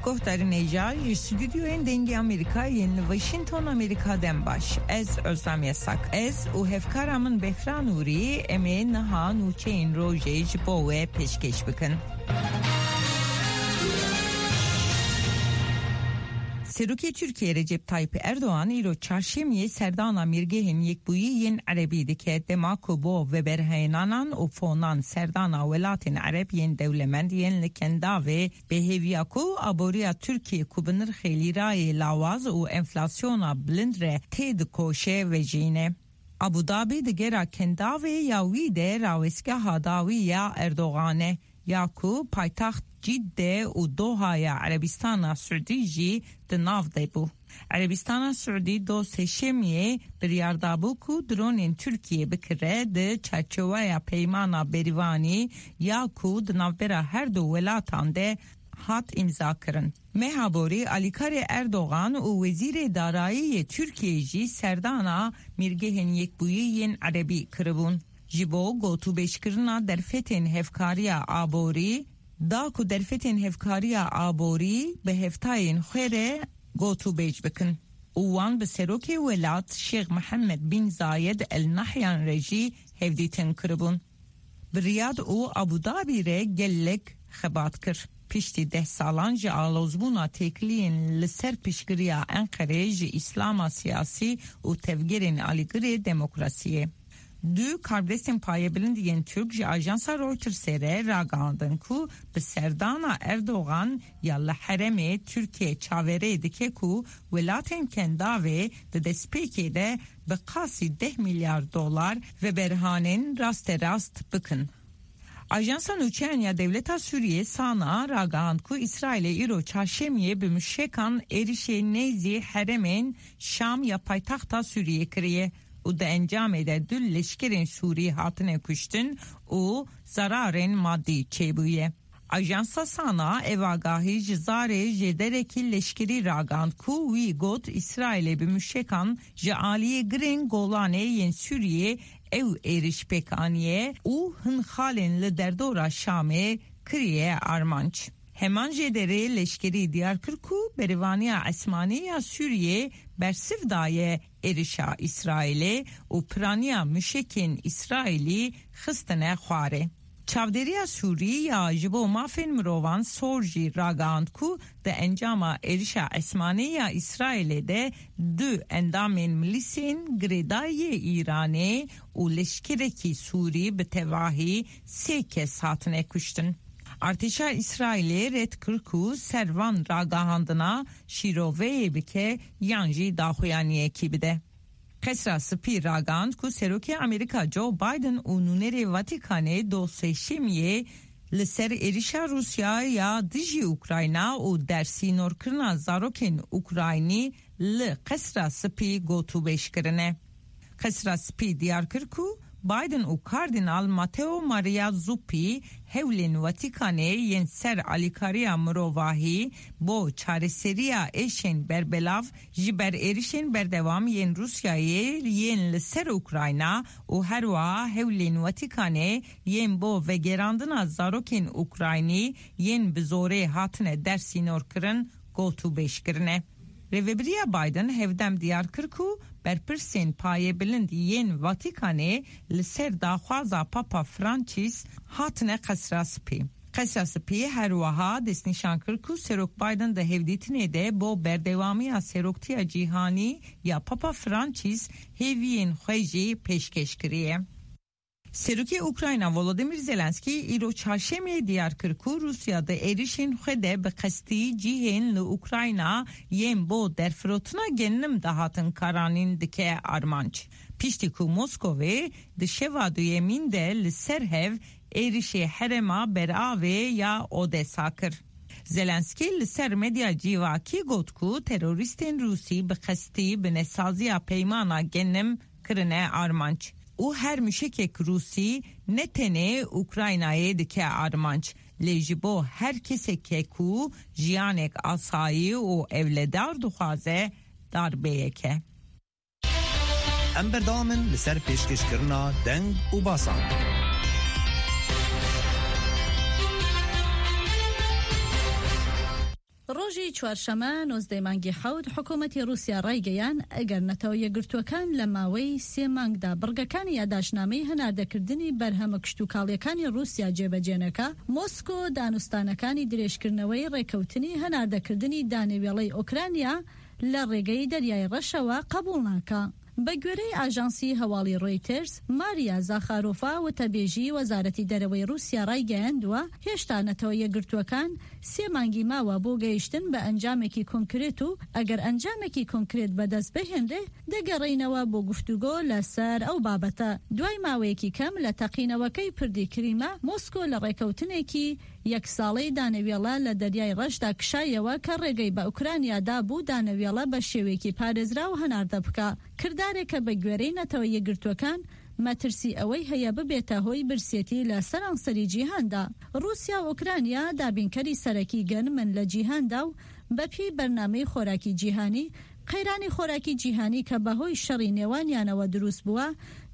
گفتاری نیجا استودیو دنگی امریکا ین واشنطن امریکا دم باش از ازامی ساک از او هفکارمون بفرانوری امی نها نوچه این روژه جبوه پیشکش بکن. سروکی ترکیه رجب طایب اردوغان ایرو چارشمی سردانا میرگهن یک بویین عربی دکه دماکو بو و برهینانان و فونان سردانا ولاتین عربیین دولمندین لکنداوه به هیویاکو آبوریا ترکیه کوبنر خیلی رای لاواز و انفلاسیونا بلند ره تید کوشه و جینه. ابودابی دگرا کنداوه یاوی ده راوسکه هاداوی یا اردوغانه یاکو پایتخت جده و دوحایا عربستان سعودی جی دناف دیبو. عربستان سعودی دو سشمیه بریاردابو کو درونین ترکیه بکره ده چرچوه پیمانا بریوانی یا کو دنافبرا هر دو ولاتان ده هات امضا کرن. مهابوری علیکار اردوغان و وزیر دارایی ترکیه جی سردانا میرگهن یک بویین عربی کربون. جیبو گوتو بشکرنا در فتن هفکاریا آبوری دا کو در فتن هفکاریا آبوری به هفتاین خیره گوتو بیج بکن. اوان به سروک ولات شیخ محمد بن زاید النحیان رجی هفدیتن کربون. بریاد او ابودابی ره گلک خبات کر. پیشتی 10 سالان جه آلوزبونا تکلین لسر پیشگریا انقره جه اسلام سیاسی و تفگیرین آلیگر دموکراسیه. دو کاربرستین پایه بلند ین ترک جه آجانسا رویتر سره راگاندن کو به سردانا اردوغان یا لحرم ترکیه چاوره دکه کو ولاتین کنداوه ده دسپیکی ده به قاسی 10 میلیارد دلار و برهانین راست بکن. Ajansa Nuçenya Devleta Suriye sana ragand ku İsrail'e iro çarşemiye bümüşekan erişe nezi heremen Şam ya paytaxta Suriye kriye. O da encam ede dül leşkerin Suriye hatine kuştun o zararen maddi çebuye. Ajansa sana evagahi cizare jedereki leşkeri ragand ku vi got İsrail'e bümüşekan jaaliye gren golane yen Suriye ev eriş pekaniye u hın halen le derdora Şam'e kriye armanç. Heman jedere leşkeri Diyarbakırku berivaniya Osmaniya Suriye bersif daye erişa İsrail'e u praniya müşekin İsraili xistene xware. Çavderiya Suriye jibo mafin mirovan sorji ragand ku de encama erişa Osmaniya İsrail'e de du endamin milisin gredaye İran'e u leşkereki Suri betevahi 3 kez hatine kuştun. Artişa İsrail'e ret kırku servan ragahandına şirove bike yanji dahuyaniye kibide. Kesra spi ragand ku seroke Amerika Joe Biden u nunere Vatikane do seşemiye leser erişa Rusya ya diji Ukrayna u dersi norkrina zarokin Ukrayni le kesra spi gotu beşkirine. Kesra spi Diyarbakırku Biden u Kardinal Matteo Maria Zuppi hevlin Vatikane yen ser alikariya mrovahi bo çareseriya eşen berbelav jiber erişen berdevam yen Rusya'ye yen ser Ukrayna u herwa hevlin Vatikane yen bo ve gerandına zarokin Ukrayni yen bizore hatine dersinor kırın gotu beşkirine. Revebriya Biden hevdem Diyarbakırku berpirsin paye bilind yen Vatikane liser daxwaza Papa Francis hatine qesraspi. Qesraspi her waha desnişan kırku serok Biden de hevditine de bo berdevamiya seroktiya cihani ya Papa Francis heviyen xweji peşkeş kiriye. Seruki Ukrayna Volodymyr Zelenski iro çarşemye Diyarbakırku Rusya'da erişin xwede be qesti cihen li Ukrayna yem bo derfrotuna gennim dahatın karanin dike armanç. Piştiku Moskove de şeva duyemin de li serhev erişe herema berave ya Odessa kır. Zelenski li ser medya civaki gotku teröristin Rusi be qesti be nesaziya peymana gennim kırine armanç. O her müşekek Rusi netene Ukrayna'ya dike armanç. Lejibo herkese keku jiyanek asayi o evledar duhaze darbeyeke. Emberdamen liser peşkeşkirna deng u basan. ڕۆژی چوارشەمە 19 مانگی حەوت حکوومەتی رووسیا ڕایگەیان ئەگەر نەتەوە یەکگرتووەکان لە ماوەی 3 مانگدا بڕگەکانی یاداشنامەی هەناردەکردنی بەرهەمە کشتوکاڵیەکانی رووسیا جێبەجێنەکە، مۆسکۆ دانوستانەکانی درێژکردنەوەی ڕێکەوتنی هەناردەکردنی دانەوێڵەی ئۆکرانیا لە ڕێگەی دەریای ڕەشەوە قبول ناکە. بە گوێرەی ئاژانسی هەواڵی ڕۆیترز، ماریا زاخارۆفا وتەبێژی وەزارەتی دەرەوەی رووسیا ڕایگەیاندووە هێشتا نەتەوە یەکگرتووەکان 3 مانگی ماوە بۆ گەیشتن بە ئەنجامێکی کۆنکرێت و ئەگەر ئەنجامێکی کۆنکرێت بەدەست بهێنرێ دەگەڕێینەوە بۆ گفتوگۆ لەسەر ئەو بابەتە. دوای ماوەیەکی کەم لە تەقینەوەکەی پردی کریمە، مۆسکۆ لە ڕێکەوتنێکی 1 ساڵەی دانەوێڵە لە دەریای ڕەشدا کشایەوە کە ڕێگەی بە ئوکرانیادا بوو دانەوێڵە بە شێوەیەکی پارێزراو هەناردە بکە، کردارێکە بە گوێرەی نەتەوە یەکگرتووەکان مەترسی ئەوەی هەیە ببێتە هۆی برسێتی لە سەرانسەری جیهاندا. رووسیا و ئوکرانیا دابینکەری سەرەکی گەنمن لە جیهاندا و بەپێی بەرنامەی خۆراکی جیهانی، قەیرانی خۆراکی جیهانی کە بەهۆی شەڕی نێوانیانەوە دروست بووە،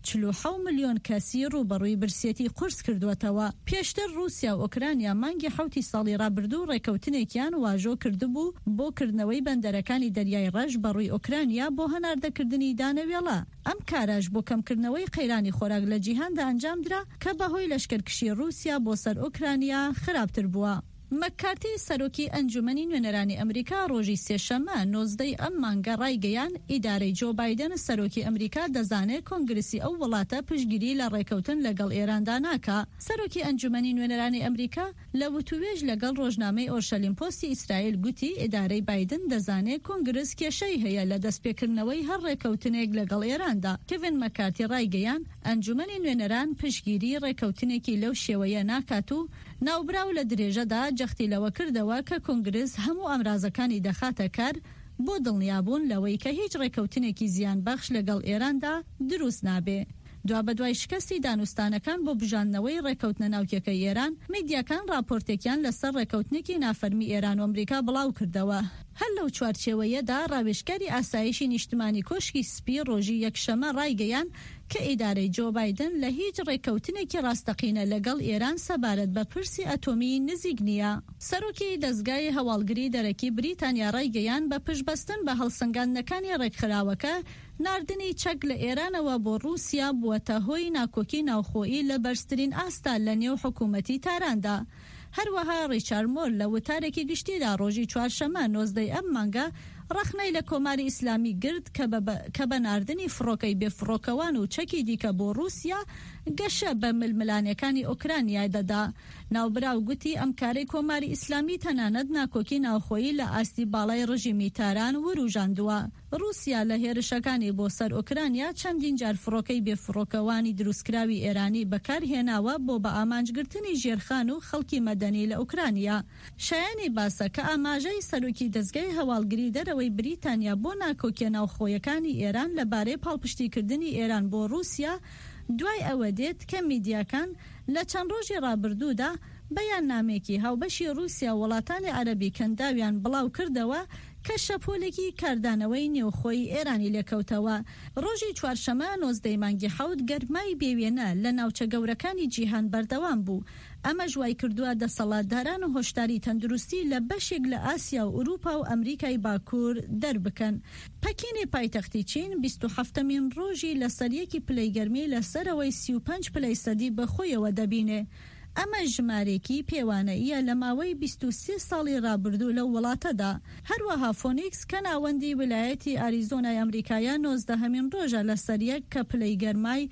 47 ملیۆن کەسی ڕوبەڕووی برسێتی قورس کردوەتەوە. پێشتر رووسیا و ئوکرانیا مانگی حوتی ساڵی ڕابردوو ڕێکەوتنێکیان واژۆ کردبوو بۆ کردنەوەی بەندەرەکانی دەریای ڕەش بەڕووی ئوکرانیا بۆ هەناردەکردنی دانەوێڵە. ئەم کاراش بۆ کەمکردنەوەی قەیرانی خۆراک لە جیهاندا ئەنجامدرا کە بەهۆی لەشکرکشی رووسیا بۆ سەر ئوکرانیا خراپتر بووە. مەکارتی سەرۆکی ئەنجومەنی نوێنەرانی ئەمریکا ڕۆژی سێشەمە 19 ئەم مانگە ڕایگەیان ئیدارەی جۆ بایدن سەرۆکی ئەمریکا دەزانێت کۆنگرسی ئەو وڵاتە پشتگیری لە ڕێکەوتن لەگەڵ ئێراندا ناکا. سەرۆکی ئەنجومەنی نوێنەرانی ئەمریکا لە وتوێژ لەگەڵ ڕۆژنامەی ئۆرشەلیم پۆستی ئیسرائیل گوتی ئیدارەی بایدن دەزانێت کۆنگرس کێشەی هەیە لە دەستپێکردنەوەی هەر ڕێکەوتنێک لەگەڵ ئێراندا. کێڤین مەکارتی ڕایگەیان ئەنجومەنی نوێنەران پشتگیری ڕێکەوتنێکی لەو شێوەیە ناکات و ناوبراو لە درێژەدا جەختی لەوە کردەوە کە کۆنگرس هەموو ئەمرازەکانی دەخاتە کار بۆ دڵنیابوون لەوەی کە هیچ ڕێکەوتنێکی زیان بەخش لەگەڵ ئێراندا دروست نابێ. دوای شکستی دانوستانەکان بۆ بژاندنەوەی ڕێکەوتنە ناوکیەکەی ئێران، میدیاکان راپۆرتێکیان لەسەر ڕێکەوتنێکی نافەرمی ئێران و ئەمریکا بڵاو کردەوە. هەر لەو چوارچێوەیەدا ڕاوێژکاری ئاسایشی نیشتمانی کۆشکی سپی ڕۆژی یەکشەمە ڕایگەیان کە ئیدارەی جۆ بایدن لە هیچ ڕێکەوتنێکی ڕاستەقینە لەگەڵ ئێران سەبارەت بە پرسی ئەتۆمی نزیک نییە. سەرۆکی دەستگای هەواڵگری دەرەکی بریتانیا ڕایگەیان بە پشتبەستن بە هەڵسەنگاندنەکانی ڕێکخراوەکە ناردنی چەک لە ئێرانەوە بۆ رووسیا بووەتە هۆی ناکۆکی ناوخۆیی لە بەرزترین ئاستا لە نێو حکوومەتی تاراندا. هەروەها ڕیچارد مۆر لە وتارێکی گشتیدا ڕۆژی چوارشەمە 19 ئەم مانگە ڕخنەی لە کۆماری ئیسلامی گرت کە بە ناردنی فڕۆکەی بێفڕۆکەوان و چەکی دیکە بۆ رووسیا گەشە بە ململانەکانی ئۆکرانیا دەدا. ناوبراو گوتی ئەم کارەی کۆماری ئیسلامی تەنانەت ناکۆکی ناوخۆیی لە ئاستی باڵای ڕژیمی تاران وروژاندووە. رووسیا لە هێرشەکانی بۆ سەر ئۆکرانیا چەندین جار فڕۆکەی بێفڕۆکەوانی دروستکراوی ئێرانی بەکارهێناوە بۆ بە ئامانجگرتنی ژێرخان و خەڵکی مەدەنی لە ئوکرانیا. شایانی باسە کە ئاماژەی سەرۆکی دەستگای هەواڵگری دەرەوەی بریتانیا بۆ ناکۆکیە ناوخۆیەکانی ئێران لەبارەی پاڵپشتیکردنی ئێران بۆ رووسیا دوای ئەوە دێت کە میدیاکان لە چەند ڕۆژی ڕابردوودا بەیان نامێکی هاوبەشی رووسیا وڵاتانی عەرەبی کەنداویان بڵاو کردەوە کە شەپۆلێکی کاردانەوەی نێوخۆی ئێرانی لێکەوتەوە. ڕۆژی چوارشەمە 19 مانگی حەوت گەرمای بێوێنە لە ناوچە گەورەکانی جیهان بەردەوام بوو. ئەمە ژوای کردووە دەسەڵاتداران و هۆشداری تەندروستی لە بەشێک لە ئاسیا و ئوروپا و ئەمریکای باکوور دەربکەن. پەکینی پایتەختی چین 27مین ڕۆژی لەسەر یەکی پلەی گەرمی لەسەرەوەی 35 پلەی سەدی بەخۆیەوە دەبینێ. ئەمە ژمارێکی پێوانەیە لە ماوەی 23 ساڵی ڕابردوو لە وڵاتەدا. هەروەها فۆنیکس کە ناوەندی ویلایەتی ئاریزۆنای ئەمریکایە 19مین ڕۆژە لەسەر یەک کە پلەی گەرمای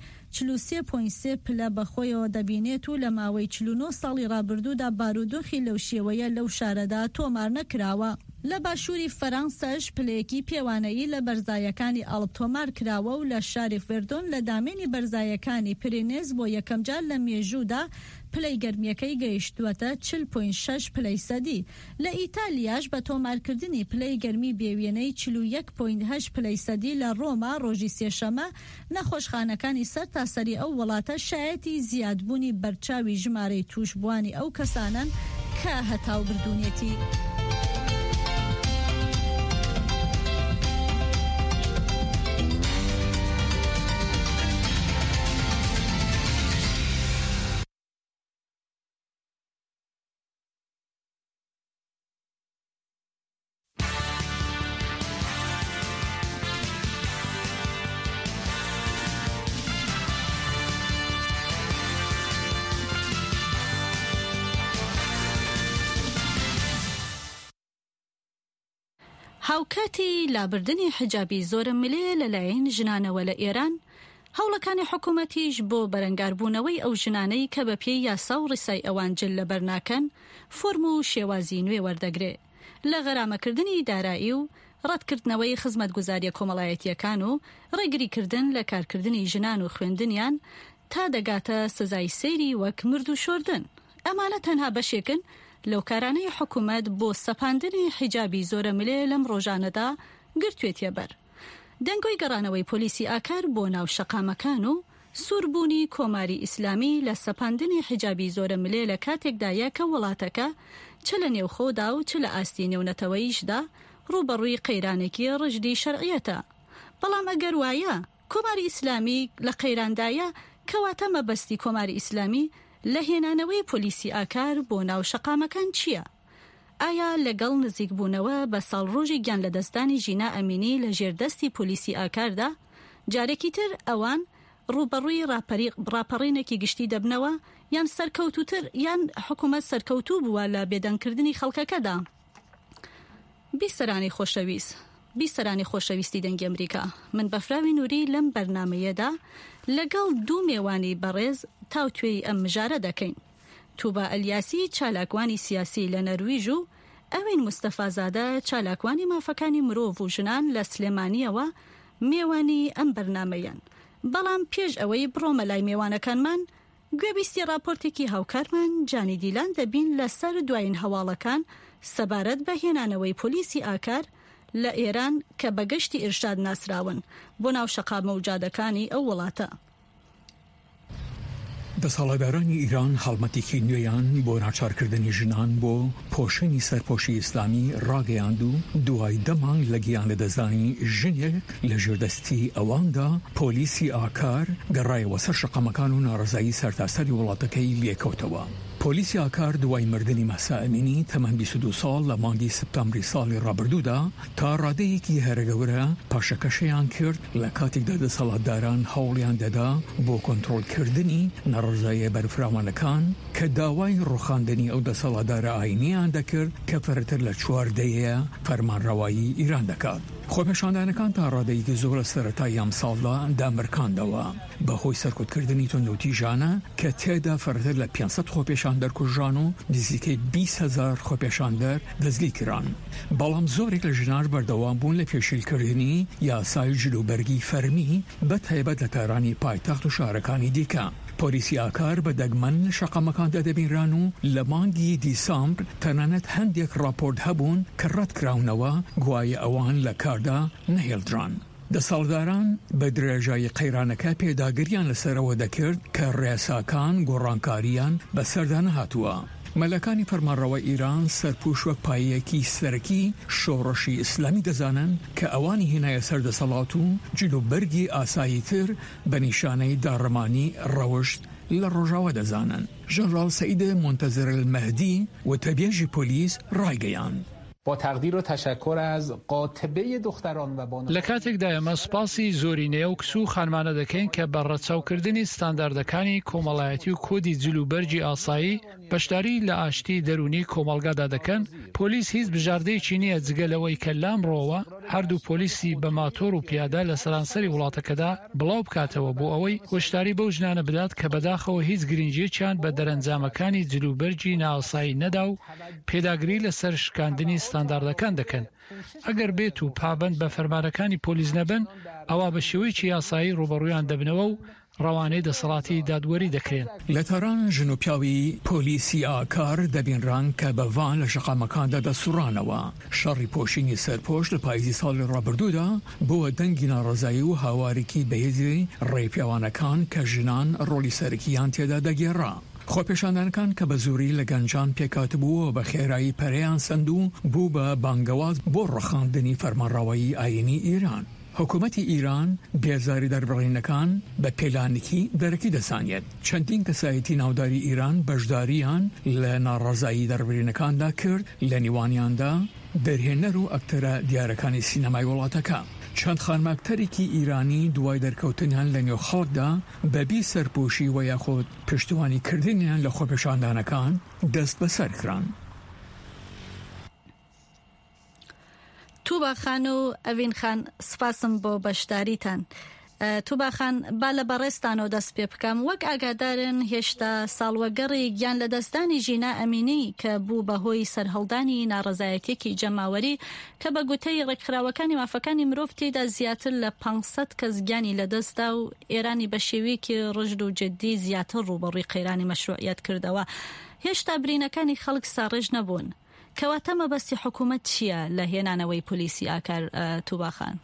43.3 پلە بەخۆیەوە دەبینێت و لە ماوەی 49 ساڵی ڕابردوودا بارودۆخی لەو شێوەیە لەو شارەدا تۆمار نەکراوە. لە باشووری فەرانسەش پلەیەکی پێوانەیی لە بەرزایەکانی ئەڵب تۆمار کراوە و لە شاری فێردۆن لە دامێنی بەرزایەکانی پرێنێز بۆ یەکەم جار لە مێژوودا پلەی گەرمیەکەی گەیشتووەتە 40.6 پلەی سەدی. لە ئیتالیاش بە تۆمارکردنی پلەی گەرمی بێوێنەی 41.8 پلەی سەدی لە ڕۆما ڕۆژی سێشەمە نەخۆشخانەکانی سەر تاسەری ئەو وڵاتە شایەتی زیادبوونی بەرچاوی ژمارەی توشبوانی ئەو کەسانن کە هەتاو بردوونێتی. هاوکاتی لابردنی حجابی زۆرە ملێ لەلایەن ژنانەوە لە ئێران، هەوڵەکانی حکوومەتیش بۆ بەرەنگاربوونەوەی ئەو ژنانەی کە بە پێی یاسا و ڕیسای ئەوان جل لەبەر ناکەن فۆرم و شێوازی نوێ وەردەگرێ لە غەرامەکردنی دارایی و ڕەتکردنەوەی خزمەتگوزاریە کۆمەڵایەتیەکان و ڕێگریکردن لە کارکردنی ژنان و خوێندنیان تا دەگاتە سزای سەیری وەک مرد و شۆردن. ئەمانە تەنها بەشێکن لەو کارانەی حکوومەت بۆ سەپاندنی حیجابی زۆرە ملێ لەم ڕۆژانەدا گرتوێتیە بەر. دەنگۆی گەڕانەوەی پۆلیسی ئاکار بۆ ناو شەقامەکان و سووربوونی کۆماری ئیسلامی لە سەپاندنی حیجابی زۆرە ملێ لە کاتێکدایە کە وڵاتەکە چ لە نێوخۆدا و چ لە ئاستی نێونەتەوەیشدا ڕوبەڕووی قەیرانێکی ڕژدی شەرعیەتە. بەڵام ئەگەر وایە کۆماری ئیسلامی لە قەیراندایە کەواتە مەبەستی کۆماری ئیسلامی لە هێنانەوەی پۆلیسی ئاکار بۆ ناو شەقامەکان چییە؟ ئایا لەگەڵ نزیکبوونەوە بە ساڵڕۆژی گیان لە دەستانی ژینا ئەمینی لە ژێردەستی پۆلیسی ئاکاردا جارێکی تر ئەوان ڕوبەڕووی ڕاپەڕینێکی گشتی دەبنەوە یان سەرکەوتوتر یان حکوومەت سەرکەوتوو بووە لە بێدەنگکردنی خەڵکەکەدا. بیسەرانی خۆشەویستی دەنگی ئەمریکا، من بەفراوی نووری لەم بەرنامەیەدا لەگەڵ دوو میێوانی بەڕێز تاوتوێی ئەم مژارە دەکەین. توبا ئەلیاسی چالاکوانی سیاسی لە نەرویژ و ئەوین مستەفازادە چالاکوانی مافەکانی مرۆڤ و ژنان لە سلێمانیەوە میێوانی ئەم بەرنامەیان. بەڵام پێش ئەوەی بڕۆمە لای میێوانەکانمان گوێبیستی راپۆرتێکی هاوکارمان جانی دیلان دەبین لەسەر دوایین هەواڵەکان سەبارەت بە هێنانەوەی پۆلیسی ئاکار لە ئێران کە بەگەشتی ئێرشاد ناسراون بۆ ناو شەقامە و جادەکانی ئەو وڵاتە. دەسەڵاتدارانی ئیران هەڵمەتێکی نوێیان بۆ ناچارکردنی ژنان بۆ پۆشەنی سەرپۆشی ئیسلامی ڕاگەیاند و دوای دەمانگ لە گیان لەدەستدانی ژنێک لە ژێردەستی ئەواندا پۆلیسی ئاکار گەڕایەوە سەر شەقامەکان و ناڕزایی سەرتاسەری وڵاتەکەی لێکەوتەوە. پۆلیسی ئاکار دوای مردنی مەسا ئەمینی تەمەن 22 ساڵ لە مانگی سپتامبری ساڵی ڕابردوودا تا ڕادەیەکی هەرەگەورە پاشەکەشەیان کرد لە کاتێکدا دەسەڵاتداران هەوڵیان دەدا بۆ کۆنتڕۆڵکردنی نەڕزاییە بەرفراوانەکان کە داوای ڕوخاندنی ئەو دەسەڵاتدارە ئاینیان دەکرد کە فەرتر لە 14 فەرمانڕەوایی ئیران دەکات. خۆپێشاندانەکان تا ڕادەیەکی زۆر لە سەرەتای ئەم ساڵدا دامرکاندەوە بەهۆی سەرکوتکردنی توندوتیژانە کە تێدا فەرتر لە 500 خۆپێشاندەر کوژران و نزیکەی 20,000 خۆپێشاندەر دەستگیر کران. بەڵام زۆرێک لە ژنار بەردەوام بوون لە پێشیلکردنی یاسای جلوبەرگی فەرمی بە تایبەت لە کارانی پایتەخت و شارەکانی دیکە. پۆلیسی ئاکار بە دەگمەن شەقامەکاندا دەبینران و لە مانگی دیسامبر تەنانەت هەندێک راپۆرت هەبوون کە ڕەتکراونەوە گوایە ئەوان لە کاردا نەهێڵدران. دەسەڵاتداران بە درێژایی قەیرانەکە پێداگریان لەسەرەوە دەکرد کە ڕێساکان گۆڕانکاریان بەسەردا نەهاتووە. مەلەکانی فەرمانڕەوە ئیران سەرپوش وەک پایەکی سەرەکی شۆڕشی ئیسلامی دەزانن کە ئەوانی هێنایە سەردەسەڵات و جلوبەرگی ئاساییتر بە نیشانەی داڕەمانی ڕەوشت لە ڕۆژاوە دەزانن. ژەنڕال سەعید منتەزر المەهدی وتەبێژی پۆلیس ڕایگەیاند. با تقدیر و تشکر از قاطبه دختران و بانوان لە کاتێکدا ئێمە سپاسی زۆری نێو کس و خانمانە دەکەین کە بە ڕەچاوکردنی ستانداردەکانی کۆمەڵایەتی و کۆدی جلوبەرجی ئاسایی بەشداری لە ئاشتی دەرونی کۆمەڵگادا دەکەن. پۆلیس هیچ بژاردەیەکی نییە جگەلەوەی کە لامڕۆوە هەردوو پۆلیسی بە ماتۆر و پیادە لە سەرانسەری وڵاتەکەدا بڵاو بکاتەوە بۆ ئەوەی هۆشداری بەو ژنانە بدات کە بەداخەوە هیچ گرنگجیەکیان بە دەرەنجامەکانی جلوبەرجی ناوسایی نەدا و پێداگری لەسەر شکاندنی ستانداردەکان دەکەن. ئەگەر بێت و پابند بە فەرمانەکانی پۆلیس نەبن ئەوە بە شێوەیەکی یاسایی ڕوبەڕوویان دەبنەوە و ڕەوانەی دەسەڵاتی دادوەری دەکرێن. لە تاران ژن و پیاوی پۆلیسی ئاکار دەبینران کە بەڤان لە شەقامەکاندا دەسوڕانەوە. شەڕی پۆشینی سەرپۆش لە پاییزی ساڵی ڕابردوودا بۆوە دەنگی ناڕزایی و هاوارێکی بەهێزی ڕێپیاوانەکان کە ژنان ڕۆلی سەرکییان تێدا دەگێڕا. خۆپێشاندانەکان کە بە زووری لە گەنجان پێکاتبووە بە خێرایی پەرەیان سند و بوو بە بانگەواز بۆ ڕەخاندنی فەرمانڕەوایی ئاینی ئیران. حکوومەتی ئیران بێزاری دەربڕینەکان بە پێلانێکی دەرەکی دەسانێت. چەندین کەسایەتی ناوداری ئیران بەشداریان لە ناڕەزایی دەربڕینەکاندا کرد، لە نیوانیاندا دەرهێنەر و ئەکتەرە دیارەکانی سینەمای وڵاتەکە. چەند خانماکتەرێکی ئیرانی دوای دەرکەوتنیان لە نێو خەڵکدا بەبی سەرپۆشی و یاخود پشتیوانی کردنیان لە خۆپێشاندانەکان دەست بەسەر کران. توبە توباخان و ئەڤین خان سپاسم بۆ بەشداریتان. توباخان با لە بەڕێستانەوە دەست پێ بکەم وەک ئاگادارن هێشتا ساڵوەگەڕی گیان لە دەستانی ژینا ئەمینی کە بوو بەهۆی سەرهەڵدانی ناڕەزایەتێکی جەماوەری کە بە گوتەی ڕێکخراوەکانی مافەکانی مرۆڤ تێدا زیاتر لە 500 کەس گیانی لەدەستدا و ئێرانی بە شێوەیەکی ڕژد و جددی زیاتر ڕوبەڕووی قەیرانی مەشروعیەت کردەوە. هێشتا برینەکانی خەڵک ساڕێژ نەبوون. کەواتە مەبەستی حکوومەت چییە لە هێنانەوەی پۆلیسی ئاکار توباخان؟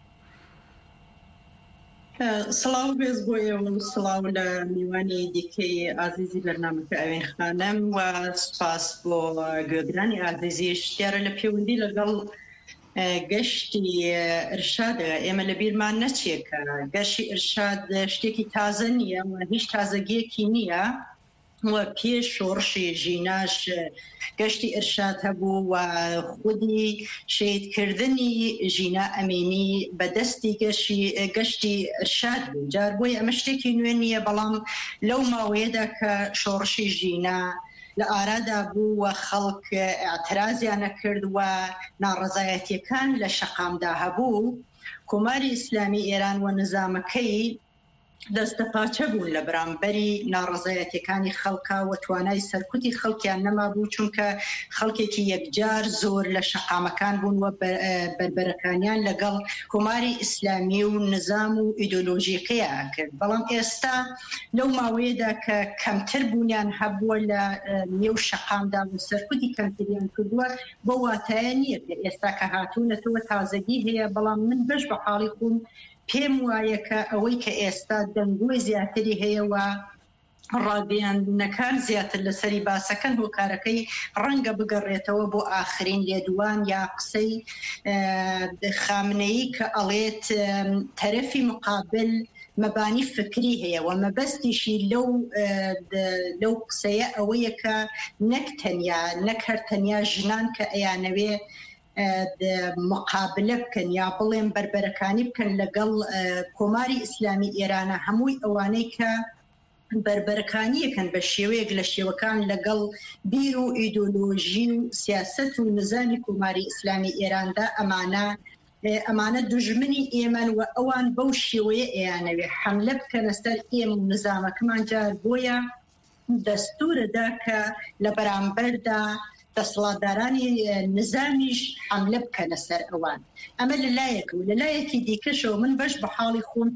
سڵاو بێز بۆیە و سڵاو لە میوانی دیکەی ئازیزی بەرنامەکە ئەوێن خانم و سپاس بۆ گوێگرانی ئازیزیش دیارە لە پەیوەندی لەگەڵ گەشتی ئرشادە ئێمە لە بیرمان نەچێکە گەشتی ئرشاد شتێکی تازە نییە و هیچ تازەگیەکی نییە و پێش شۆڕشی ژیناش گەشتی ئرشاد هەبوو و خودی شێدکردنی ژینا ئەمینی بەدەستی گەشتی ئرشاد بوو. جار بۆی ئەمە شتێکی نوێ نییە بەڵام لەو ماوەیەدا کە شۆڕشی ژینا لە ئارادا بوو و خەڵک ئاعترازیانە کرد و ناڕەزایەتیەکان لە شەقامدا هەبوو کۆماری ئیسلامی ئێران و نظامەکەی دەستە پاچە بوون لە بەرامبەری ناڕەزایەتیەکانی خەڵکا و توانای سەرکوتی خەڵکیان نەما بوو چونکە خەڵکێکی یەکجار زۆر لە شەقامەکان بوون و بربەرەکانیان لەگەڵ کۆماری ئیسلامی و نظام و ئیدۆلۆژیەکەیە کرد. بەڵام ئێستا لەو ماوەیەدا کە کەمتر بوونیان هەبووە لە نێو شەقامدا و سەرکوتی کەمتریان کردووە بۆ واتایە نییە ئێستا کە هاتوونەتەوە تازەگی هەیە. بەڵام من بەش بە حاڵی خۆم پێم وایە کە ئەوەی کە ئێستا دەنگۆی زیاتری هەیە و ڕاگەیاندنەکان زیاتر لەسەری باسەکەن هۆکارەکەی ڕەنگە بگەڕێتەوە بۆ ئاخرین لێدوان یا قسەی خامنەیی کە ئەڵێت تەرەفی مقابل مەبانی فکری هەیە و مەبەستیشی لەو قسەیە ئەوەیە کە نەک هەر تەنیا ژنان کە ئەیانەوێ مقابلە بکەن یا بڵێن بربەرەکانی بکەن لەگەڵ کۆماری ئیسلامی ئێرانە هەمووی ئەوانەی کە بربەرەکانیەکەن بە شێوەیەک لە شێوەکان لەگەڵ بیر و ئیدۆلۆژی و سیاست و نزانی کۆماری ئیسلامی ئێراندا ئەمانە دوژمنی ئێمەن و ئەوان بەو شێوەیە ئەیانەوێ حەملە بکەنە سەر ئێمە و نزامەکەمان جار بۆیە دەستورەدا کە لە بەرامبەردا دەسەڵاتدارانی نظامیش حملە بکەنە سەر ئەوان. ئەمە لەلایەک و لەلایەکی دیکەشەوە من بەش بە حاڵی خۆم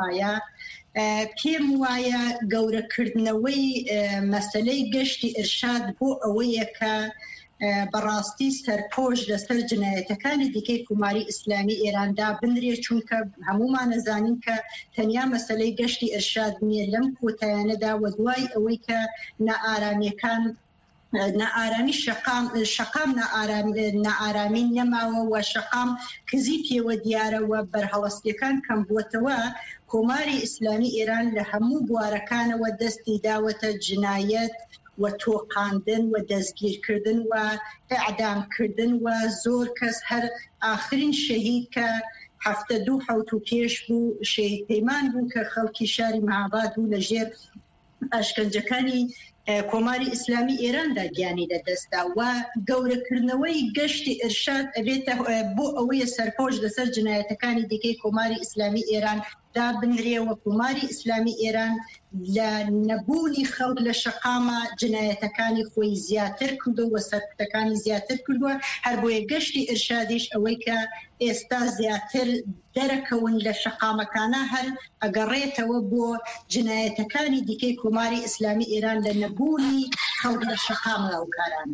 پێم وایە گەورەکردنەوەی مەسەلەی گەشتی ئرشاد بۆ ئەوەیە کە بەڕاستی سەرپۆش لەسەر جنایەتەکانی دیکەی کۆماری ئیسلامی ئێراندا بنرێ چونکە هەمومان نەزانین کە تەنیا مەسەلەی گەشتی ئرشاد نییە لەم کۆتایانەدا و دوای ئەوەی کە نائارامیەکان نائارامی شەقام نائارامی نەماوە و شەقام کزی پێوە دیارە و بەرهەڵەستیەکان کەم بووەتەوە کۆماری ئیسلامی ئێران لە هەموو بوارەکانەوە دەستی داوەتە جنایەت و تۆقاندن و دەستگیرکردن و ئەعدامکردن و زۆر کەس هەر ئاخرین شەهید کە 72 حوت و پێش بوو شەهید پەیمان بوو کە خەڵکی شاری مەهاباد بوو لە ژێر ئاشکەنجەکانی کۆماری ئیسلامی ئێراندا گیانی لەدەستا و گەورەکردنەوەی گەشتی ئرشاد ئەبێتە بۆ ئەوەیە سەرپۆش لەسەر جنایەتەکانی دیکەی کۆماری ئیسلامی ئێران دا بنرێەوە. کۆماری ئیسلامی ئێران لە نەبوونی خەڵک لە شەقامە جنایەتەکانی خۆی زیاتر کردو و سەرکوتەکانی زیاتر کردووە. هەر بۆیە گەشتی ئرشادیش ئەوەی کە ئێستا زیاتر دەرەکەون لە شەقامەکانە هەر ئەگەڕێتەوە بۆ جنایەتەکانی دیکەی کۆماری ئیسلامی ئێران لە نەبوونی خەڵک لە شەقامە ئەوکاران.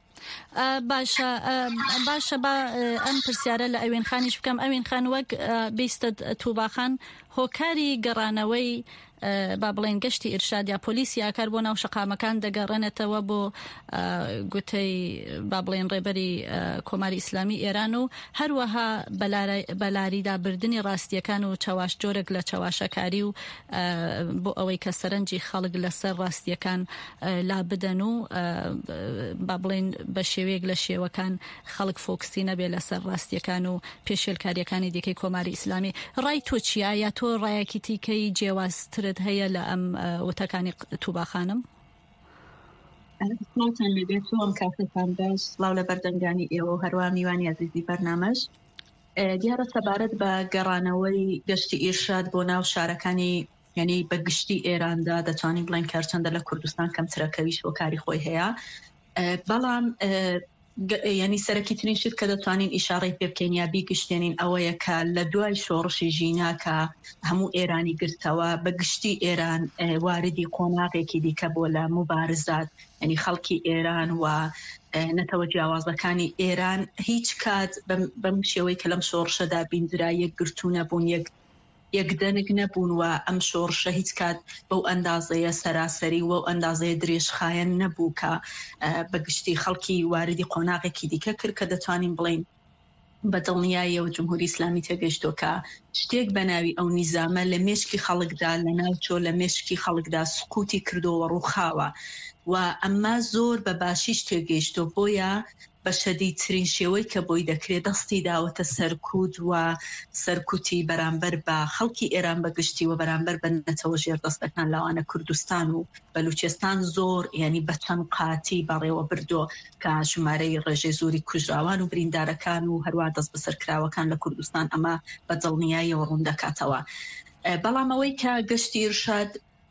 باشە با ئەم پرسیارە لە ئەوێن خانیش بکەم. ئەوێن خان وەک بیستە توباخان هۆکاری گەڕانەوەی با بڵێن گەشتی ئرشاد یا پۆلیسی ئاکار بۆ ناو شەقامەکان دەگەڕێنێتەوە بۆ گوتەی با بڵێن ڕێبەری کۆماری ئیسلامی ئێران و هەروەها بەلاریدابردنی ڕاستیەکان و چاواش جۆرێک لە چاواشەکاری و بۆ ئەوەی کە سەرنجی خەڵک لەسەر ڕاستیەکان لا بدەن و با بڵێن بە شێوەیەک لە شێوەکان خەڵک فۆکسی نەبێ لەسەر ڕاستیەکان و پێشێلکاریەکانی دیکەی کۆماری ئیسلامی. ڕای تۆ چیە؟ یا تۆ ڕایەکی تیکەی جیاوازترت هەیە لە ئەم وتەکانی توباخانم؟ سڵاوتان لەبێت و ئەم کاتتاندا سڵاو لە بەردەنگانی ئێوە و هەروە میوانی عەزیزی بەرنامەش. دیارە سەبارەت بە گەڕانەوەی گەشتی ئیرشاد بۆ ناو شارەکانی یعنی بە گشتی ئێراندا دەتوانین بڵێن کارچەندە لە کوردستان کەمترەکەویش بۆ کاری خۆی هەیە بەڵام ینی سەرەکی ترین شت کە دەتوانین ئیشارەی پێ بکەین یا بیگشتێنین ئەوەیە کە لە دوای شۆڕشی ژیناکە هەموو ئێرانی گرتەوە بە گشتی ئێران واردی قۆناغێکی دیکە بۆ لە مبارزات ینی خەڵکی ئێران و نەتەوە جیاوازەکانی ئێران هیچ کات بەم شێوەی کە لەم شۆڕشەدا بیندرا یەک گرتوونە بوون یەکدەنگ نەبوون و ئەم شۆڕشە هیچ کات بەو ئەندازەیە سەراسەری و ئەندازەیە درێژخایەن نەبوو کە بەگشتی خەڵکی واردی قۆناغێکی دیکە کرد کە دەتوانین بڵین بە دڵنیاییەوە جمهوری ئیسلامی تێگەیشتۆکە شتێک بە ناوی ئەو نیزامە لە مێشکی خەڵکدا لە ناوچۆ لە مێشکی خەڵکدا سقوتی کردەوە ڕووخاوە و ئەمما زۆر بە باشیش تێگەیشتۆ بۆیە بە شەدیدترین شێوەی کە بۆی دەکرێت دەستی داوەتە سەرکوت و سەرکوتی بەرامبەر بە خەڵکی ئێران بەگشتی و بەرامبەر بە نەتەوە ژێردەستەکان لاوانە کوردستان و بەلوچستان زۆر ینی بە چەند قاتی بەڕێوە بردۆ کە ژمارەی ڕێژەی زۆری کوژراوان و بریندارەکان و هەروە دەست بەسەرکراوەکان لە کوردستان ئەمە بە دڵنیاییەوە ڕوون دەکاتەوە بەڵام ئەوەی کە گەشتی ئیرشاد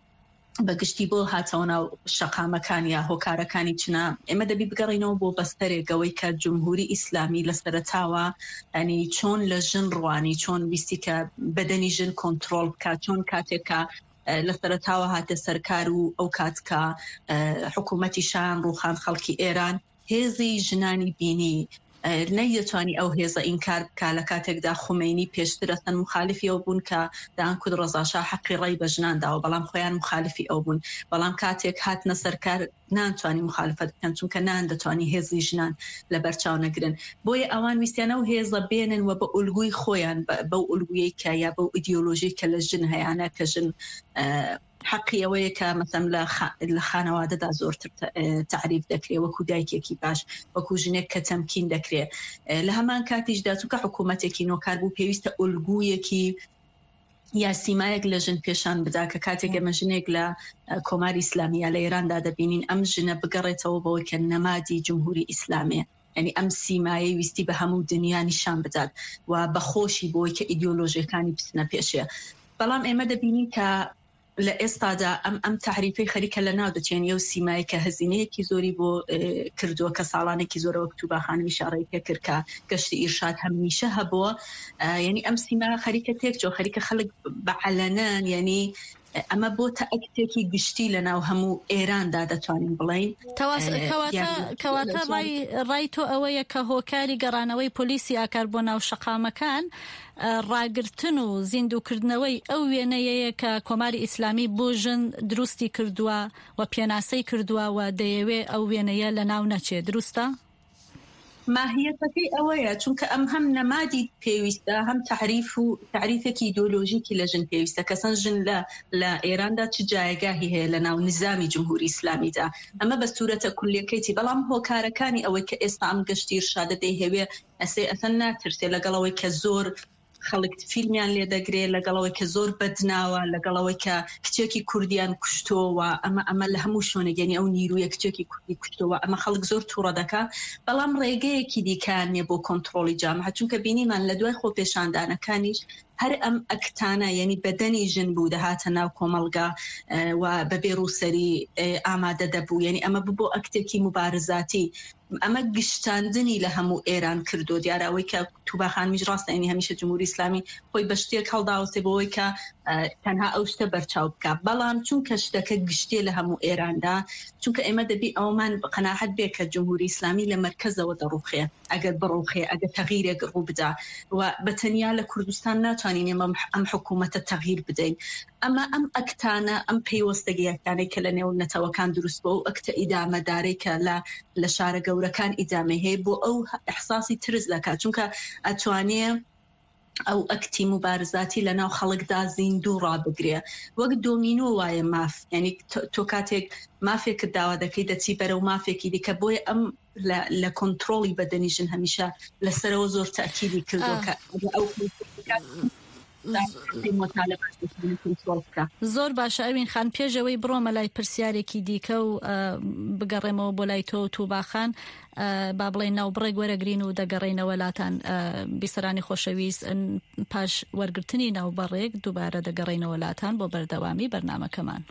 بەگشتی بۆ هاتەوە ناو شەقامەکان یا هۆکارەکانی چنا ئێمە دەبی بگەڕینەوە بۆ بەستەرێکەوەی کە جمهوری ئیسلامی لە سەرەتاوە ینی چۆن لە ژن ڕوانی چۆن ویستی کە بەدەنی ژن کۆنتترۆل بکات چۆن کاتێکە لە سەرەتاوە هاتە سەرکار و ئەو کاتکە حکوومەتی شان ڕووخان خەڵکی ئێران هێزی ژنانی بینی نەیدەتوانی ئەو هێزە ئینکار بکە لە کاتێکدا خومینی پێشترە سەن مخالفی ئەو بوون کە دانکود ڕەزاشا حەقی ڕێی بە ژنانداوە بەڵام خۆیان مخالفی ئەو بوون بەڵام کاتێک هاتنە سەرکار نانتوانی مخالفت بکەن چونکە نان دەتوانی هێزی ژنان لە بەرچاو نەگرن بۆیە ئەوان ویستیانە و هێزە بێنن و بە ئولگوی خۆیان بەو ئولگویی کە یا بەو ئیدیۆلۆژی کە لە ژن هەیەە کە ژن حقی ئەوەیە کە مەسەم لە خانەوادەدا زۆرتر تعریف دەکرێت وەکو دایکێکی باش وەکو ژنێک کە تەمکین دەکرێت لە هەمان کاتیشدا چونکە حکوومەتێکی نۆکار بوو پێویستە ئولگویەکی یا سیمایەک لە ژن پێشان بدا کە کاتێک ئەمە ژنێک لە کۆماری ئیسلامیە لە ئێراندا دەبینین ئەم ژنە بگەڕێتەوە بەوەی کە نەمادی جمهوری ئیسلامیە ینی ئەم سیمایی ویستی بە هەموو دنیا نیشان بدات و بەخۆشی بۆی کە ئیدیۆلۆژیەکانی بچنە پێشێ بەڵام ئێمە دەبینین کە لە ئێستادا ئەم تعریفەی خەریکە لە ناو دەچێن و سیمایی کە هەزینەیەکی زۆری بۆ کردووە کە ساڵانێکی زۆرەوە کتوباخانە میشارەی پێ کرد کە گەشتی ئیرشاد هەمیشە هەبووە ینی ئەم سیما خەریکە تێکجۆ خەریکە خەڵک بەعەلەنان ینی ئەمە بۆ تەکتێکی گشتی لە ناو هەموو ئێراندا دەتوانین بڵین کەواتە ڕای تۆ ئەوەیە کە هۆکاری گەڕانەوەی پۆلیسی ئاکار بۆ ناو شەقامەکان ڕاگرتن و زیندووکردنەوەی ئەو وێنەیە کە کۆماری ئیسلامی بۆ ژن دروستی کردووە و پێناسەی کردووە و دەیەوێ ئەو وێنەیە لە ناو نەچێ دروستە؟ ماهیەتەکەی ئەوەیە چونکە ئەم هەم نەمادی پێویستە هەم تعریفێکی ئیدۆلۆژیکی لە ژن پێویستە کەسەن ژن لە ئێراندا چ جایگاهی هەیە لە ناو نظامی جمهوری ئیسلامیدا ئەمە بە سوورەتە کولیەکەیتی بەڵام هۆکارەکانی ئەوەی کە ئێستا ئەم گەشتی ئیرشادە دەیهەوێ ئەسەن ناترسێ لەگەڵەوەی کە زۆر خەڵک فیلمیان لێ دەگرێت لەگەڵەوەی کە زۆر بەدناوە لەگەڵەوەی کە کچێکی کوردیان کوشتۆوە ئەمە لە هەموو شوێنەگەنی ئەو نیرویە کچێکی کوردی کوشتەوە ئەمە خەڵک زۆر تووڕە دەکات بەڵام ڕێگەیەکی دیکان نیە بۆ کۆنتترۆلی جامعە چونکە بینیمان لە دوای خۆپێشاندانەکانیش هەر ئەم ئەکتانە ینی بەدەنی ژن بوو دەهاتە ناو کۆمەلگا و بەبێ ڕووسەری ئامادە دەبوو ینی ئەمە ببۆ ئەکتێکی مبارزاتی ئەمە گشتاندنی لە هەموو ئێران کردو دیارەوەی کە توباخانمیش ڕاستە ینی هەمیشە جمهوری ئیسلامی خۆی بە شتێک هەڵداوەسێ بۆەوەی کە تەنها ئەو شتە بەرچاو بکات بەڵام چونکە شتەکە گشتێ لە هەموو ئێراندا چونکە ئێمە دەبی ئەومان قەناعەت بێ کە جمهوری ئیسلامی لە مەرکەزەوە دەڕوخێ ئەگەر بڕوخێ ئەگەر تەغییرێک ڕوو بدا و بەتەنیا لە کوردستان ناتوانین ئەم حکوومەتە تەغییر بدەین ئەمە ئەم ئەکتانە ئەم پەیوەستەگیەکانەی کە لە نێو نەتەوەکان دروست بۆ و ئەکتە ئیدامەدارەی کە لە شارە گەورەکان ئیدامە هەیە بۆ ئەو ئەحساسی ترس دەکات چونکە ئەتوانێ ئەو ئەکتی مبارزاتی لە ناو خەڵکدا زیندوو ڕابگرێ وەک دۆمینۆ وایە ماف ینی تۆ کاتێک مافێک داوا دەکەی دەچی بەرەو مافێکی دیکە بۆیە ئەم لە کۆنتترۆلی بەدەنی ژن هەمیشە لەسەرەوە زۆر تاکیدی کردووە کە ئەو زۆر باشە ئەوین خان پێشەوەی بڕۆمە لای پرسیارێکی دیکە و بگەڕێمەوە بۆ لای تۆ تووباخان با بڵێن ناوبڕێک وەرەگرین و دەگەڕێنەوە لاتان بیسەرانی خۆشەویست پاش وەرگرتنی ناوبەڕێک دووبارە دەگەڕێنەوە لاتان بۆ بەردەوامی بەرنامەکەمان.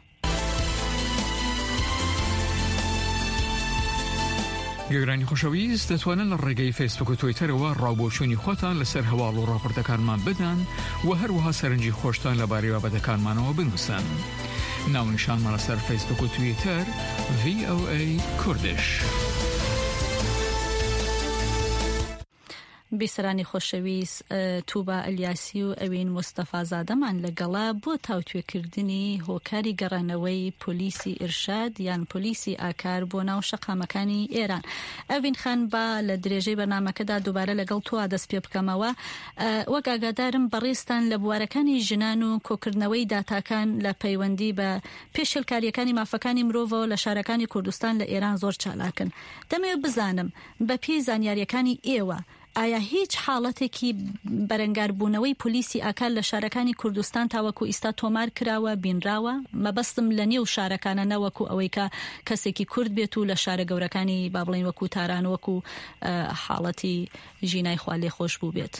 گەگرانی خۆشەویست دەتوانن لە ڕێگەی فیسبوک و تویتەرەوە ڕاوبۆچوونی خۆتان لەسەر هەواڵ و ڕاپۆرتەکانمان بدەن و هەروەها سەرنجی خۆشتان لەبارەی بابەتەکانمانەوە بنووسن. ناونیشانمان لەسەر فیسبوک و تویتەر VOA کوردش. بیسەرانی خۆشەویست تووبا ئەلیاسی و ئەوین مستەفا زادەمان لەگەڵا بۆ تاوتوێکردنی هۆکاری گەڕانەوەی پۆلیسی ئیرشاد یان پۆلیسی ئاکار بۆ ناو شەقامەکانی ئێران. ئەوین خان با لە درێژەی بەرنامەکەدا دووبارە لەگەڵ تۆ دەست پێ بکەمەوە. وەک ئاگادارم بەڕێستان لە بوارەکانی ژنان و کۆکردنەوەی داتاکان لە پەیوەندی بە پێشێلکاریەکانی مافەکانی مرۆڤەوە لە شارەکانی کوردستان لە ئێران زۆر چالاکن. دەمەوێت بزانم بە پێی زانیاریەکانی ئێوە ئایا هیچ حاڵەتێکی بەرەنگاربوونەوەی پۆلیسی ئاکار لە شارەکانی کوردستان تاوەکو ئیستا تۆمار کراوە بینراوە؟ مەبەستم لە نێو شارەکانە نەوەکو ئەوەی کە کەسێکی کورد بێت و لە شارە گەورەکانی با بڵێن وەکو تاران وەکو حاڵەتی ژینای خوا لێ خۆش بوو بێت.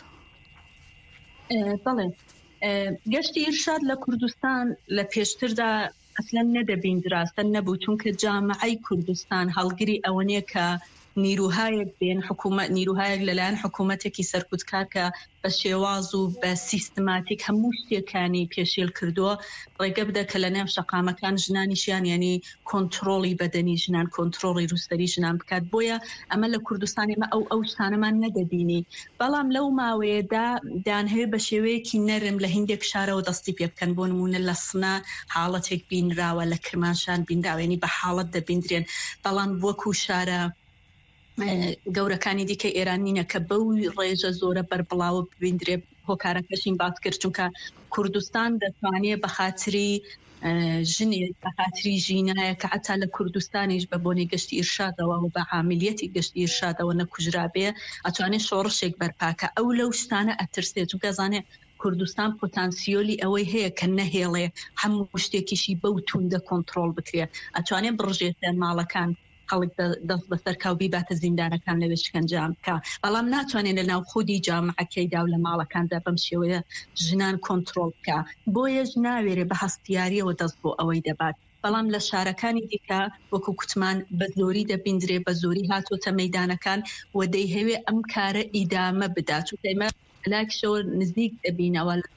بەڵێ گەشتی ئیرشاد لە کوردستان لە پێشتردا ئەسلەن نەدەبیندراستە نەبوو چونکە جامعەی کوردستان هەڵگری ئەوەنەیە کە نیروهایەک بێن نیروهایەک لەلایەن حکوومەتێکی سەرکوتکار کە بە شێواز و بە سیستماتیک هەموو شتێکانی پێشێل کردووە ڕێگە بدە کە لە نێو شەقامەکان ژنانیشیان یعنی کۆنتڕۆڵی بەدەنی ژنان کۆنتڕۆڵی رووسەری ژنان بکات. بۆیە ئەمە لە کوردستانی مە ئەو شتانەمان نەدەبینی. بەڵام لەو ماوەیەدا دانهەوێ بە شێوەیەکی نەرم لە هەندێک شارەوە دەستی پێ بکەن. بۆ نمونە لە سنا حاڵەتێک بینراوە، لە کرماشان بینراوێنی بە حاڵەت دەبیندرێن. بەڵام وەکو شارە گەورەکانی دیکە ئێرانینە کە بەو ڕێژە زۆرە بەربڵاوە ببیندرێ هۆکارەکەشین باس کرد چونکە کوردستان دەتوانێت بە خاتری ژنێک بە خاتری ژینایە کە حتا لە کوردستانیش بە بۆنی گەشتی ئیرشادەوە و بە عاملیەتی گەشتی ئیرشادەوە نەکوژرابێ ئەتوانێت شۆڕشێک بەرپاکە. ئەو لەو شتانە ئەترسێت چونکە زانێ کوردستان پۆتانسیۆلی ئەوەی هەیە کە نەهێڵێ هەموو شتێکیشی بەو توندە کۆنتڕۆڵ بکرێ. ئەتوانێت بڕژێتە ماڵەکان خەڵک دەست بەسەر کاوبی باتە زیندانەکان لەوێ شکنجام بکە. بەڵام ناتوانێت لە ناو خودی جامعەکەیدا و لە ماڵەکاندا بەم شێوەیە ژنان کۆنتڕۆڵ بکە. بۆیە ناوێرێ بە هەستیاریەوە دەست بۆ ئەوەی دەبات. بەڵام لە شارەکانی دیکە وەکو کوتمان بە زۆری دەبیندرێ، بە زۆری هاتۆتە مەیدانەکان و دەیهەوێ ئەم کارە ئیدامە بدات و دەیمە لاکشەوە نزیک دەبینەوە لە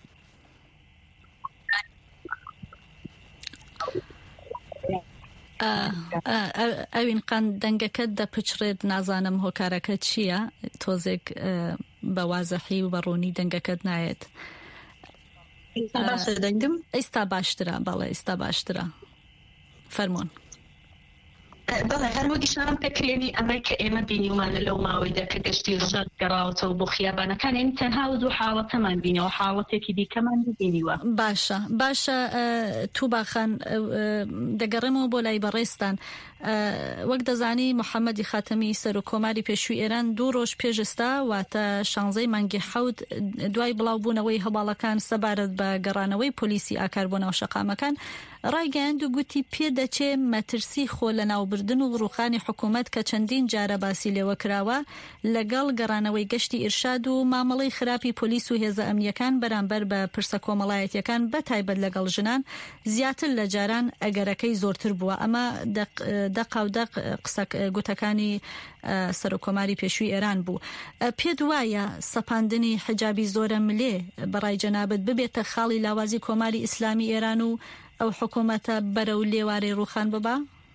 ئەوین قەن دەنگەکەت دەپچڕێت. نازانم هۆکارەکە چییە؟ تۆزێک بە وازەحی و بەڕوونی دەنگەکەت نایێت. ئێستا باشترە. بەڵێ ئێستا باشترە. فەرمۆن. بەڵێ هەروەگیشان پێکرێنی ئەمەی کە ئێمە بینیمانە لەو ماوەیدا کە گەشتی ڕژات گەڕاوەتەوە بۆ خیابانەکان یعنی تەنها دوو حاڵەتەمان بینەوە، حاڵەتێکی دیکەمان ببینیوە. باشە تووباخان دەگەڕێمەوە بۆ لای بەڕێستان. وەک دەزانی محەممەدی خاتەمی سەر و کۆماری پێشووی ئێران 2 ڕۆژ پێشستا واتە 16 مانگی حەوت دوای بڵاوبوونەوەی هەواڵەکان سەبارەت بە گەڕانەوەی پۆلیسی ئاکار بۆ ناو شەقامەکان ڕایگەیاند و گوتی پێدەچێ مەترسی خۆ لە ناوبردن و ڕوخانی حکوومەت کە چەندین جارە باسی لێوە کراوە لەگەڵ گەڕانەوەی گەشتی ئیرشاد و مامەڵەی خراپی پۆلیس و هێزە ئەمنیەکان بەرامبەر بە پرسە کۆمەڵایەتیەکان بەتایبەت لەگەڵ ژنان زیاتر لە جاران ئەگەرەکەی زۆرتر بووە. ئەمە دەق قسە گوتەکانی سەر و کۆماری پێشووی ئێران بوو. پێت وایە سەپاندنی حجابی زۆرە ملێ بەڕای جەنابەت ببێتە خاڵی لاوازی کۆماری ئیسلامی ئێران و ئەو حکوومەتە بەرەو لێوارەی ڕوخان ببا؟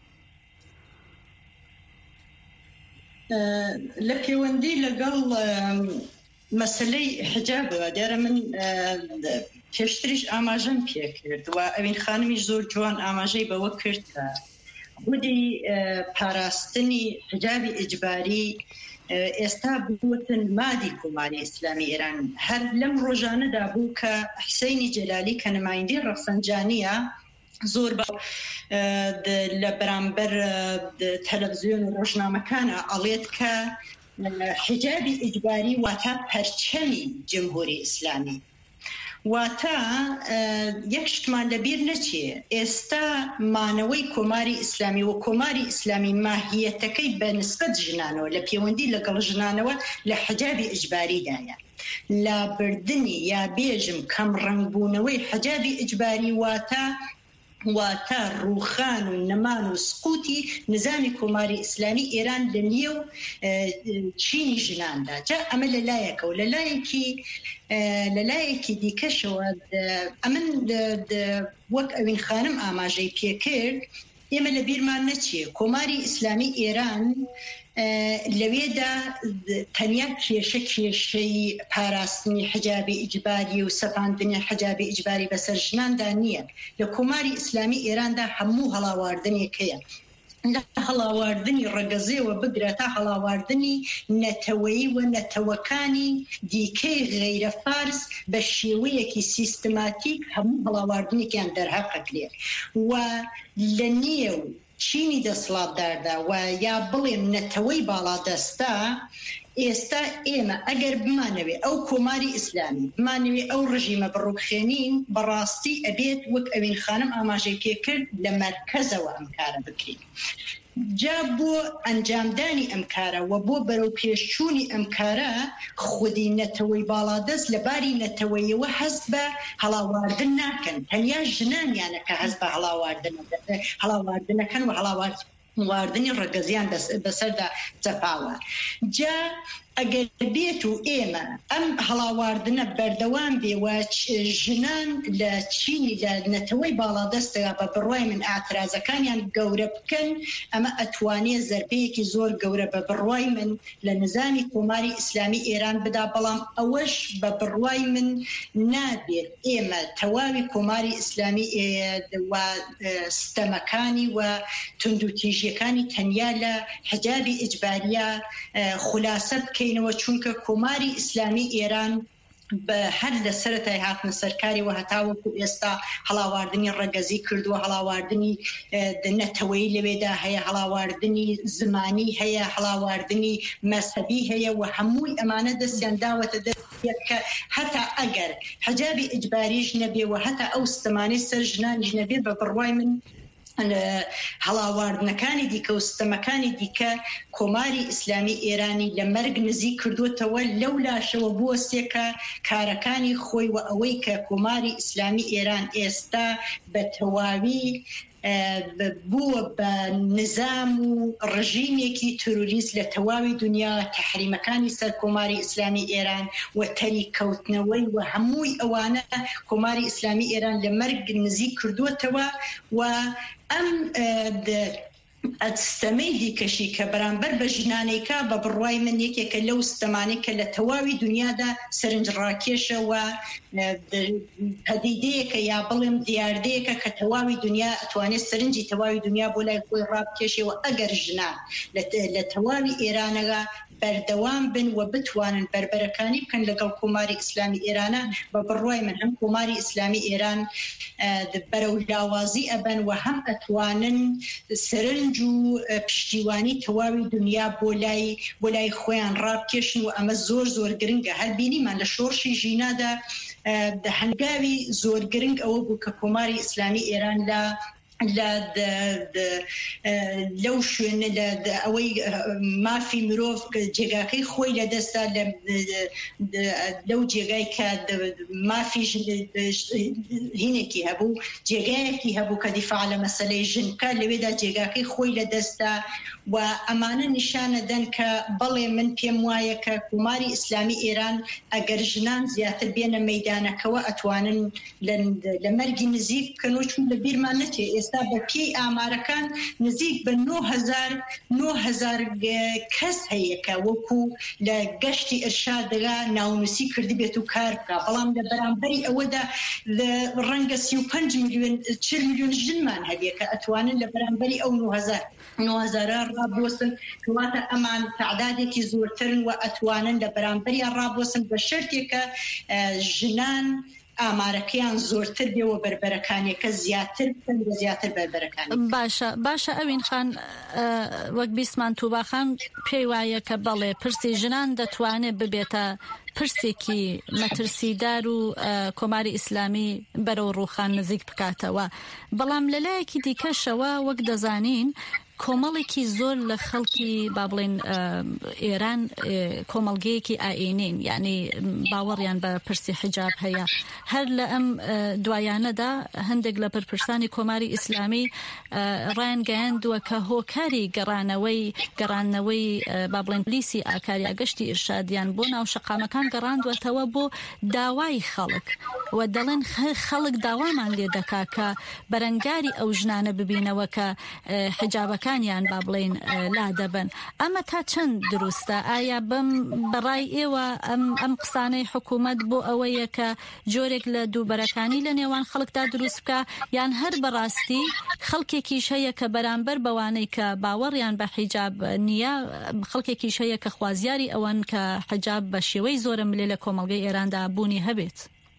لە پەیوەندی لەگەڵ مەسلەی حجابەوە دیارە من پێشتریش ئاماژەم پێ کرد و ئەوین خانمیش زۆر جوان ئاماژەی بەوە کرد کە بودی پاراستنی حجابی ئیجباری ئێستا بوتن مادی کۆماری ئیسلامی ئێران. هەر لەم ڕۆژانەدا بوو کە حسەینی جەلالی کە نمایندەی ڕەفسەنجانیە زۆر لە بەرامبەر تەلەڤیزیۆن و ڕۆژنامەکانە ئەڵێت کە حجابی ئیجباری واتە پەرچەمی جمهوری ئیسلامی واتە یەکشتمان لەبیر نەچێ ئێستا مانەوەی کۆماری ئیسلامی و کۆماری ئیسلامی ماهیەتەکەی بە نسبەت ژنانەوە لە پەیوەندی لەگەڵ ژنانەوە لە حجابی ئیجباریدایە لا بردنی یا بێژم کەم ڕەنگبوونەوەی حجابی ئیجباری واتە ڕووخان و نەمان و سقوتی نظامی کۆماری ئیسلامی ئێران لە نێو چینی ژناندا جا ئەمە لەلایەکە و لەلایەکی دیکەشەوە ئەمن وەک ئەوین خانم ئاماژەی پێکرد ئێمە لە بیرمان نەچێ کۆماری ئیسلامی ئێران لەوێدا تەنیا کێشەی پاراستنی حجابی ئیجباری و سەپاندنی حجابی ئیجباری بەسەر ژناندا نییە لە کۆماری ئیسلامی ئێراندا هەموو هەڵاواردنێکەیە لە هەڵاواردنی ڕەگەزێەوە بگرە تا هەڵاواردنی نەتەوەیی و نەتەوەکانی دیکەی غەیرە فارس بە شێوەیەکی سیستماتیک هەموو هەڵاواردنێکیان دەرهەقەکرێ و لە نێو چینی دەسڵاتداردا و یا بڵێم نەتەوەی باڵادەستا ئێستا ئێمە ئەگەر بمانەوێ ئەو کۆماری ئیسلامی بمانەوێ ئەو ڕژیمە بڕووکخێنین بەڕاستی ئەبێت وەک ئەوین خانم ئاماژەی پێکرد لە مەرکەزەوە ئەم کارە بکرین جا بۆ ئەنجامدانی ئەم کارە و بۆ بەرەو پێشچوونی ئەم کارە خودی نەتەوەی باڵادەست لە باری نەتەوەیەوە هەست بە هەڵاواردن ناکەن تەنیا ژنانیانە کە هەست بە هەڵاواردنەکەن و هەڵاواردنی ڕەگەزیان بەسەردا جەپاوە جا ئەگەر بێت و ئێمە ئەم هەڵاواردنە بەردەوام بێوە ژنان لە چینی لە نەتەوەی باڵادەستەوە بە بڕوای من ئاعترازەکانیان گەورە بکەن ئەمە ئەتوانێت زەربەیەکی زۆر گەورە بە بڕوای من لە نظامی کۆماری ئیسلامی ئێران بدا بەڵام ئەوەش بە بڕوای من نابێت ئێمە تەواوی کۆماری ئیسلامی و ستەمەکانی و توندوتیژیەکانی تەنیا لە حجابی ئیجباریە خولاسە بکەینەوە چونکە کۆماری ئیسلامی ئێران بە هەر لە سەرەتای هاتنە سەرکاری و هەتاوەکو ئێستا هەڵاواردنی ڕەگەزی کردووە هەڵاواردنی نەتەوەی لەوێدا هەیە هەڵاواردنی زمانی هەیە هەڵاواردنی مەسەبی هەیە و هەمووی ئەمانە دەستیان داوەتە دەست کە هەتا ئەگەر حجابی ئیجباریش نەبێ و هەتا ئەو ستەمانەی سەر ژنانیش نەبێ بە بڕوای من هەڵاواردنەکانی دیکە و ستەمەکانی دیکە کۆماری ئیسلامی ئێرانی لە مەرگ نزیک کردوتەوە لەو لاشەوە بوەستێکە کارەکانی خۆی و ئەوەی کە کۆماری ئیسلامی ئێران ئێستا بە تەواوی بووە بە نظام و ڕژیمێکی تروریست لە تەواوی دنیا تەحریمەکانی سەر کۆماری ئیسلامی ئێران و تەریکەوتنەوەی و هەمووی ئەوانە کۆماری ئیسلامی ئێران لە مەرگ نزیک کردوتەوە و ئەم ئەستەمەی دیکەشی کە بەرامبەر بە ژنانێکا بە بڕوای من یەکێکە لەو ستەمانەی کە لە تەواوی دنیادا سەرنجڕاکێشە و پەدیدەیەکە یا بڵێم دیاردەیەکە کە تەواوی دنیا ئەتوانێت سەرنجی تەواوی دنیا بۆ لای خۆی ڕابکێشێەوە ئەگەر ژنان لە تەواوی ئێرانەوە بەردەوام بن و بتوانن بربەرەکانی بکەن لەگەڵ کۆماری ئیسلامی ئێرانە بە بڕوای من هەم کۆماری ئیسلامی ئێران بەرەو لاوازی ئەبەن و هەم ئەتوانن سەرنج و پشتیوانی تەواوی دنیا بۆ لای خۆیان ڕابکێشن و ئەمە زۆر زۆر گرنگە هەر بینیمان لە شۆڕشی ژینادا هەنگاوی زۆر گرنگ ئەوە بوو کە کۆماری ئیسلامی ئێران لەو شوێنە ئەوەی مافی مرۆڤ جێگاکەی خۆی لەدەستا لەو جێگای کە مافی هینێکی هەبوو جێگایەکی هەبوو کە دیفاع لە مەسەلەی ژنکە لەوێدا جێگاکەی خۆی لەدەستا و ئەمانە نیشانە دەن کە بەڵێ من پێم وایە کە کۆماری ئیسلامی ئێران ئەگەر ژنان زیاتر بێنە مەیدانەکەوە ئەتوانن لە مەرگی نزیک بکەن و چون لە بیرمان نەچێ ئێستا بە پێی ئامارەکان نزیک بە 9,000 کەس هەیە کە وەکو لە گەشتی ئرشادەکە ناونووسی کردی بێت و کار بکە بەڵام لە بەرامبەری ئەوەدا ڕەنگە 35 میلیۆن 40 میلیۆن ژنمان هەبێ کە ئەتوانن لە بەرامبەری ئەو 9,000 ڕابوەسن کەواتە ئەمان تعدادێکی زۆرترن و ئەتوانن لە بەرامبەریان ڕابوەسن بە شەرتێکە ژنان ئامارەکەیان زۆرتر بێەوە بربەرەکانێکە زیاتر بکەن بە زیاتر بربەرەکانی. باشە ئەوین خان وەک بیسمان تووباخان پێی وایە کە بەڵێ پرسی ژنان دەتوانێت ببێتە پرسێکی مەترسیدار و کۆماری ئیسلامی بەرەو ڕووخان نزیک بکاتەوە. بەڵام لەلایەکی دیکەشەوە وەک دەزانین کۆمەڵێکی زۆر لە خەڵکی با بڵێن ئێران کۆمەڵگەیەکی ئائینین، یعنی باوەڕیان بە پرسی حجاب هەیە. هەر لە ئەم دوایانەدا هەندێک لە پرپرسانی کۆماری ئیسلامی ڕایانگەیاندووە کە هۆکاری گەڕانەوەی با بڵێن پلیسی ئاکاری ئاگەشتی ئیرشادیان بۆ ناو شەقامەکان گەڕاندوەتەوە بۆ داوای خەڵک و دەڵێن خەڵک داوامان لێ دەکا کە بەرەنگاری ئەو ژنانە ببینەوە کە حجابەکانیان با بڵێن لا دەبن. ئەمە تا چەند دروستە؟ ئایا بەڕای ئێوە ئەم قسانەی حکوومەت بۆ ئەوەیە کە جۆرێک لە دووبەرەکانی لە نێوان خەڵکدا دروست بکە، یان هەر بەڕاستی خەڵکێکیش هەیە کە بەرامبەر بەوانەی کە باوەڕیان بە حیجاب نییە، خەڵکێکیش هەیە کە خوازیاری ئەوەن کە حجاب بە شێوەی زۆرە ملێ لە کۆمەڵگەی ئێراندا بوونی هەبێت؟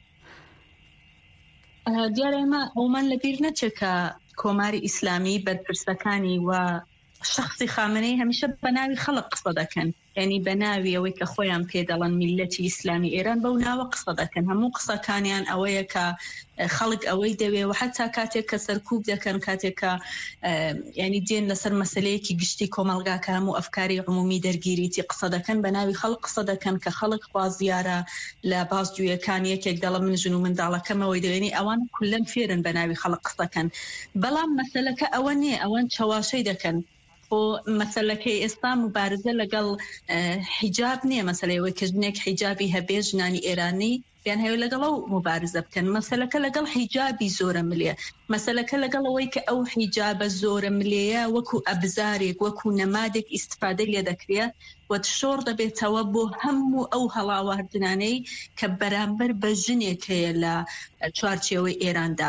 دیارە ئێمە ئەومان لەبیر نەچێت کە کۆماری ئیسلامی بەرپرسەکانی و شخصی خامنەی هەمیشە بە ناوی خەڵک قسە دەکەن، یعنی بە ناوی ئەوەی کە خۆیان پێدەڵن میلەتی ئیسلامی ئێران بەو ناوە قسە دەکەن. هەموو قسەکانیان ئەوەیە کە خەڵک ئەوەی دەوێ و حتا کاتێک کە سەرکوب دەکەن، کاتێک کە ینی دێن لەسەر مەسلەیەکی گشتی کۆمەڵگاکە هەموو ئەفکاری عمومی دەرگیریتی قسە دەکەن، بە ناوی خەڵک قسە دەکەن کە خەڵک خوازیارە لە بازجوویەکان یەکێک دەڵە من ژن و منداڵەکەمەوەی دەوێنی ئەوان کولەن فێرن بە ناوی خەڵک قسەکەن. بەڵام مەسەلەکە ئەوە نییە، ئەوان چاواشەی دەکەن. مەسەلەکەی ئێستا مبارزە لەگەڵ حیجاب نییە، مەسەلەیەوەی کە ژنێک حیجابی هەبێ ژنانی ئێرانی بیان هەیە لەگەڵ ئەو مبارزە بکەن. مەسەلەکە لەگەڵ حیجابی زۆرە ملێ، مەسەلەکە لەگەڵ ئەوەی کە ئەو حیجابە زۆرە ملێیە وەکو ئەبزارێک وەکو نەمادێک ئیستفادە لێ دەکرێت و شۆڕ دەبێتەوە بۆ هەموو ئەو هەڵاوردنانەی کە بەرامبەر بە ژنێک هەیە لە چوارچێوەی ئێراندا.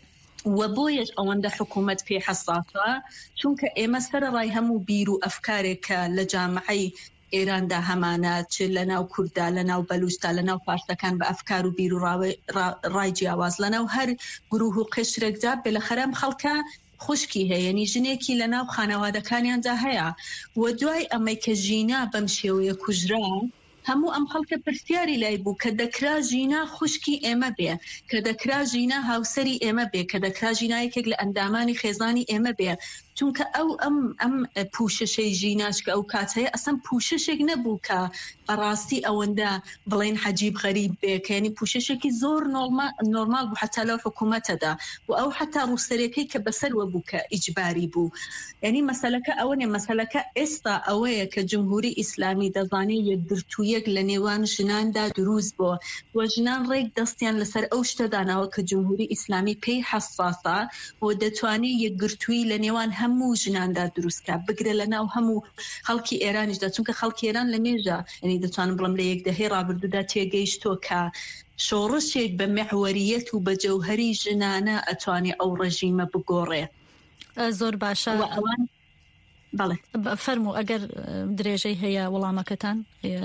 و بۆیەش ئەوەندە حکوومەت پێ حەساسە، چونکە ئێمە سەرڕای هەموو بیر و ئەفکارێکە لە جامعەی ئێراندا هەمانە، چ لە ناو کووردا، لە ناو بەلوچستا، لە ناو پارسەکان بە ئەفکار و بیر و ڕای جیاواز، لە ناو هەر گروه و قشرێکدا بێلەخەرەم خەڵکە خوشکی هەیە، ینی ژنێکی لە ناو خانەوادەکانیاندا هەیە. و دوای ئەمەی کە ژینا بەم شێوەیە کوژرا، هەموو ئەم خەڵکە پرسیاری لای بوو کە دەکرا ژینا خوشکی ئێمە بێ، کە دەکرا ژینا هاوسەری ئێمە بێ، کە دەکرا ژینایەکێک لە ئەندامانی خێزانی ئێمە بێ. چونکە ئەم پوششەی ژیناش کە ئەو کات هەیە ئەسەن پوششێک نەبوو کە بەڕاستی ئەوەندە بڵێن حەجیب غەریب بێ، کە ینی پوششێکی زۆر نۆرمال بوو حتا لەو حکوومەتەدا، و ئەو حتا ڕووسەرەکەی کە بەسەروە بوو کە ئیجباری بوو. ینی مەسەلەکە ئەوە نیە، مەسەلەکە ئێستا ئەوەیە کە جمهوری ئیسلامی دەزانێت یەکگرتوویەک لە نێوان ژناندا دروست بووە و ژنان ڕێک دەستیان لەسەر ئەو شتەداناوە کە جمهوری ئیسلامی پێی حەساسە و دەتوانێت یەکگرتووی لە نێوان هەموو ژناندا دروستکە، بگرە لە ناو هەموو خەڵکی ئێرانیشدا، چونکە خەڵکی ئێران لە مێژە، ینی دەتوانم بڵم لە یەک دەهەی ڕابردوودا تێگەیشتۆ کە شۆڕشێک بە مەحوەریەت و بە جەوهەری ژنانە ئەتوانێت ئەو ڕەژیمە بگۆڕێ. زۆر باشە. فەرموو ئەگەر درێژەی هەیە وەڵامەکەتان.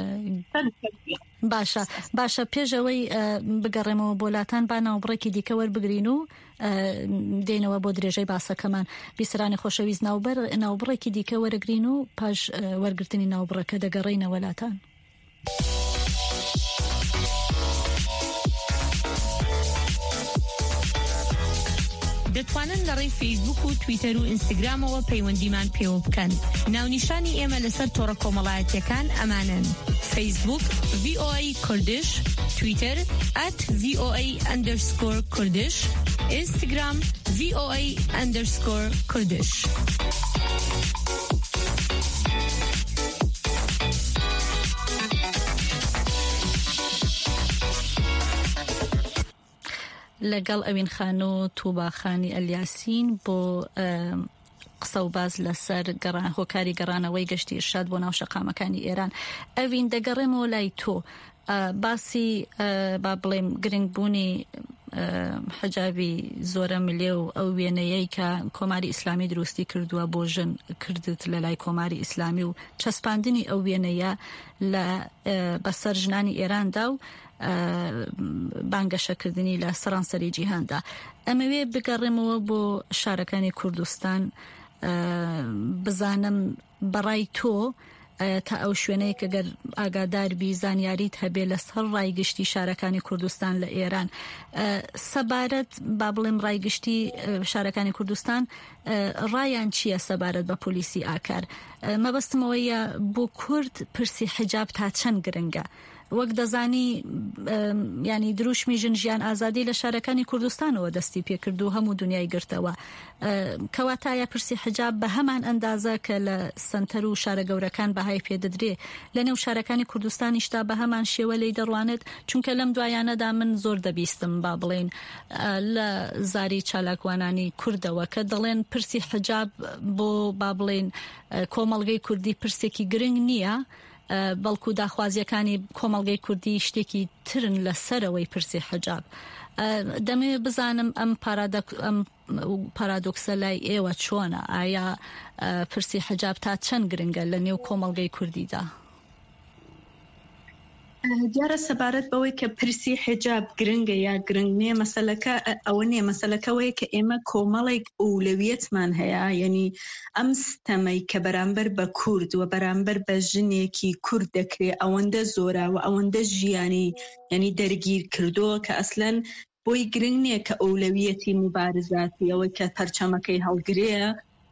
باشە پێشەوەی بگەڕێمەوە بۆلاتان با ناوبڕێکی دیکە وەربگرین و دێنەوە بۆ درێژەی باسەکەمان. بیسرانی خۆشەویست ناوبڕێکی دیکە وەرەگرین و پاش وەرگرتنی ناوبڕەکە دەگەڕێینە وەلاتان. دەتوانن لە ڕێی فەیسبوک و تویتەر و ئینستاگرامەوە پەیوەندیمان پێوە بکەن. ناونیشانی ئێمە لەسەر تۆڕە کۆمەڵایەتیەکان ئەمانن: فەیسبوک VOA کوردش، تویتر @VOA_کوردش، ئینستاگرام VOA_کوردش. لەگەڵ ئەوین خان و تووباخانی ئەلیاسین بۆ قسە و باز لەسەر هۆکاری گەڕانەوەی گەشتی ئیرشاد بۆ ناو شەقامەکانی ئێران. ئەوین دەگەڕێمەوە لای تۆ، باسی با بڵێم گرنگبوونی حجابی زۆرە ملێ و ئەو وێنەیەی کە کۆماری ئیسلامی دروستی کردووە بۆ ژن کردت لە لای کۆماری ئیسلامی و چەسپاندنی ئەو وێنەیە لە بەسەر ژنانی ئێراندا و بانگەشەکردنی لە سەرانسەری جیهاندا. ئەمەوێ بگەڕێمەوە بۆ شارەکانی کوردستان بزانم بەڕای تۆ تا ئەو شوێنەیە کە گەر ئاگاداربی زانیاریت هەبێ لەسەر ڕایگشتی شارەکانی کوردستان لە ئێران سەبارەت با بڵێم ڕایگشتی شارەکانی کوردستان ڕایان چییە سەبارەت بە پۆلیسی ئاکار؟ مەبەستمەوەیە بۆ کورد پرسی حجاب تا چەند گرنگە؟ وەک دەزانی ینی دروشمی ژیان ئازادی لە شارەکانی کوردستانەوە دەستی پێکرد و هەموو دنیای گرتەوە کەواتایە پرسی حجاب بە هەمان ئەندازە کە لە سنتەر و شارە گەورەکان بەهای پێدەدرێ لە نێو شارەکانی کوردستانیشتا بە هەمان شێوە لی دەڕوانێت چونکە لەم دوایانەدا من زۆر دەبیستم با بڵێن لە زاری چالاکوانانی کوردەوە کە دەڵێن پرسی حجاب بۆ با بڵێن کۆمەڵگەی کوردی پرسێکی گرنگ نییە بەڵکو داخوازیەکانی کۆمەڵگەی کوردی شتێکی ترن لەسەرەوەی پرسی حجاب. دەمێ بزانم ئەم پارادۆکسە لای ئێوە چۆنە؟ ئایا پرسی حجاب تا چەند گرنگە لە نێو کۆمەڵگەی کوردیدا؟ دیارە سەبارەت بەوەی کە پرسی حجاب گرنگە یا گرنگ نییە مەسەلەکە ئەوە نییە، مەسەلەکەوەیە کە ئێمە کۆمەڵێک ئەولەویەتمان هەیە، یعنی ئەم ستەمەی کە بەرامبەر بە کورد و بەرامبەر بە ژنێکی کورد دەکرێت ئەوەندە زۆرە و ئەوەندە ژیانی یعنی دەرگیر کردووە کە ئەسلەن بۆی گرنگ نییە کە ئەولەویەتی مبارزاتی ئەوەی کە پەرچەمەکەی هەڵگرەیە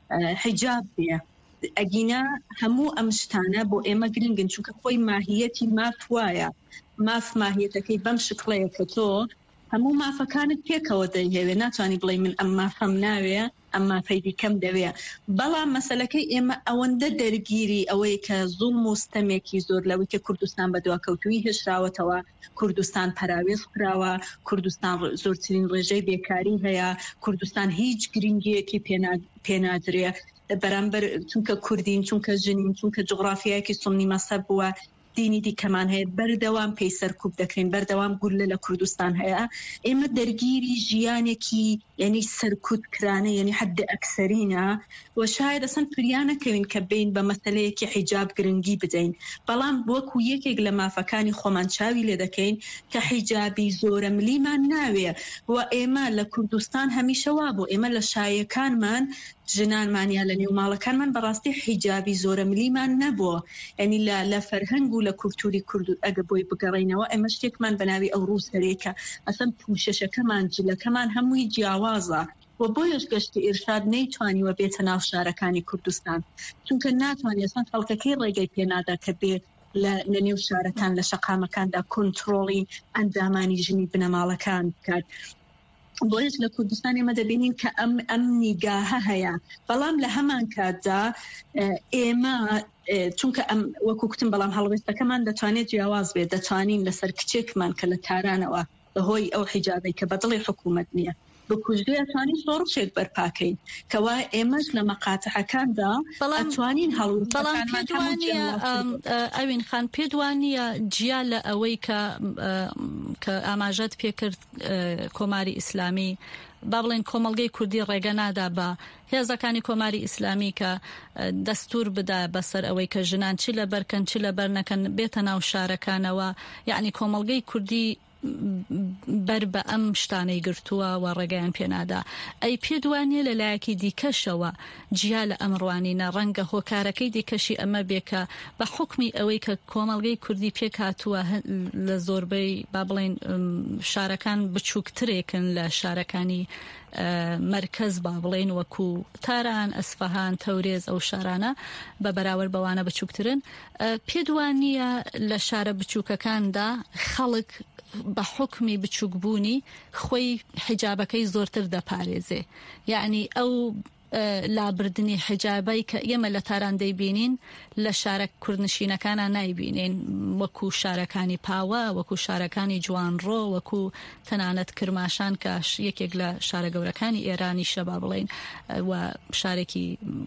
حجاب بێ. ئەگینا هەموو ئەم شتانە بۆ ئێمە گرنگن چونکە خۆی ماهیەتی ماف وایە، ماف ماهیەتەکەی بەم شکڵەیە کە تۆ هەموو مافەکانت پێکەوە دەیهێوێ، ناتوانانی بڵێ من ئەم مافەم ناوێ ئەم مافەی دیکەم دەوێ. بەڵام مەسەلەکەی ئێمە ئەوەندە دەرگیری ئەوەی کە زوڵم و ستەمێکی زۆر لەوەی کە کوردستان بەدواکەوتوی هێشراوەتەوە، کوردستان پەراوێز کراوە، کوردستان زۆرترین ڕێژەی بێکاری هەیە، کوردستان هیچ گرنگیەکی پێنادرێ بەرامبەر چونکە کوردین، چونکە ژنین، چونکە جغرافیایەکی سنی مەسەب بووە، دینی دیکەمان هەیە، بەردەوام پێی سەرکوب دەکرین، بەردەوام گولە لە کوردستان هەیە. ئێمە دەرگیری ژیانێکی یعنی سەرکوت کرانە، یعنی حد ئەکسەرینە و شاید ئەسەن پریانەکەوین کە بین بە مەسەلەیەکی حیجاب گرنگی بدەین. بەڵام وەکو یەکێک لە مافەکانی خۆمان چاوی لێ دەکەین کە حیجابی زۆرە ملیمان ناوێ و ئێمە لە کوردستان هەمیشە وا بوو ئێمە لە شایەکانمان ژنانمانیا لە نێو ماڵەکانمان بەڕاستی حیجابی زۆرە ملیمان نەبووە، یعنی لە فەرهەنگ و لە کولتوری کورد ئەگە بۆی بگەڕینەوە ئێمە شتێکمان بەناوی ئەو ڕووس هەرێکە ئەسەن پوشەشەکەمان جلەکەمان هەمووی جیاوازە و بۆیش گەشتی ئێرشاد نەیتوانیوە بێتە ناو شارەکانی کوردستان چونکە ناتوانێت ئەسەن خەڵکەکەی ڕێگەی پێنادا کە بێت لە نێو شارەکان لە شەقامەکاندا کۆنتڕۆڵی ئەندامانی ژنی بنەماڵەکان بکات. بۆیش لە کوردستان ئێمە دەبینین کە ئەم نیگاهە هەیە، بەڵام لە هەمان کاتدا ئێمە چونکە ئەم وەکو کوتم بەڵام هەڵوێستەکەمان دەتوانێت جیاواز بێت، دەتوانین لەسەر کچێکمان کە لە تارانەوە بەهۆی ئەو حیجابەی کە بەدڵی حکوومەت نییە بکوژدێ ئەتوانین سۆڕچێک بەرپاکەین کەوا ئێمەش لە مەقاتەحەکاندا ئەتوانین هەڵوێستەکانمان ئەوین خان پێدوانیە جیا لە ئەوەی کە ئاماژەت پێکرد کۆماری ئیسلامی با بڵێن کۆمەڵگەی کوردی ڕێگە نادا بە هێزەکانی کۆماری ئیسلامی کە دەستور بدا بەسەر ئەوەی کە ژنان چی لە بەرکەن چی لە بەرنەکەن بێتە ناو شارەکانەوە، یعنی کۆمەڵگەی کوردی بەر بە ئەم شتانەی گرتووە و ڕێگەیان پێنادا. ئەی پێدوانیە لە لایەکی دیکەشەوە جیا لە ئەمڕوانینە ڕەنگە هۆکارەکەی دیکەشی ئەمە بێکە بە حکمی ئەوەی کە کۆمەڵگەی کوردی پێک هاتووە لە زۆربەی با بڵێن شارەکان بچووکترێکن لە شارەکانی مرکز با بڵێن وەکو تاران، ئەسفەهان، تەورێز، ئەو شارانە بە بەراورد بەوانە بچووکترن. پێدوانیە لە شارە بچووکەکاندا خەڵک بە حکمی بچووکبوونی خۆی حیجابەکەی زۆرتر دەپارێزێ، یعنی ئەو لابردنی حیجابەی کە ئێمە لە تاران دەیبینین لە شارە کوردنشینەکانە نایبینین، وەکو شارەکانی پاوە، وەکو شارەکانی جوانڕۆ، وەکو تەنانەت کرماشان کە یەکێک لە شارە گەورەکانی ئێرانی شەبا بڵێن و شارێکی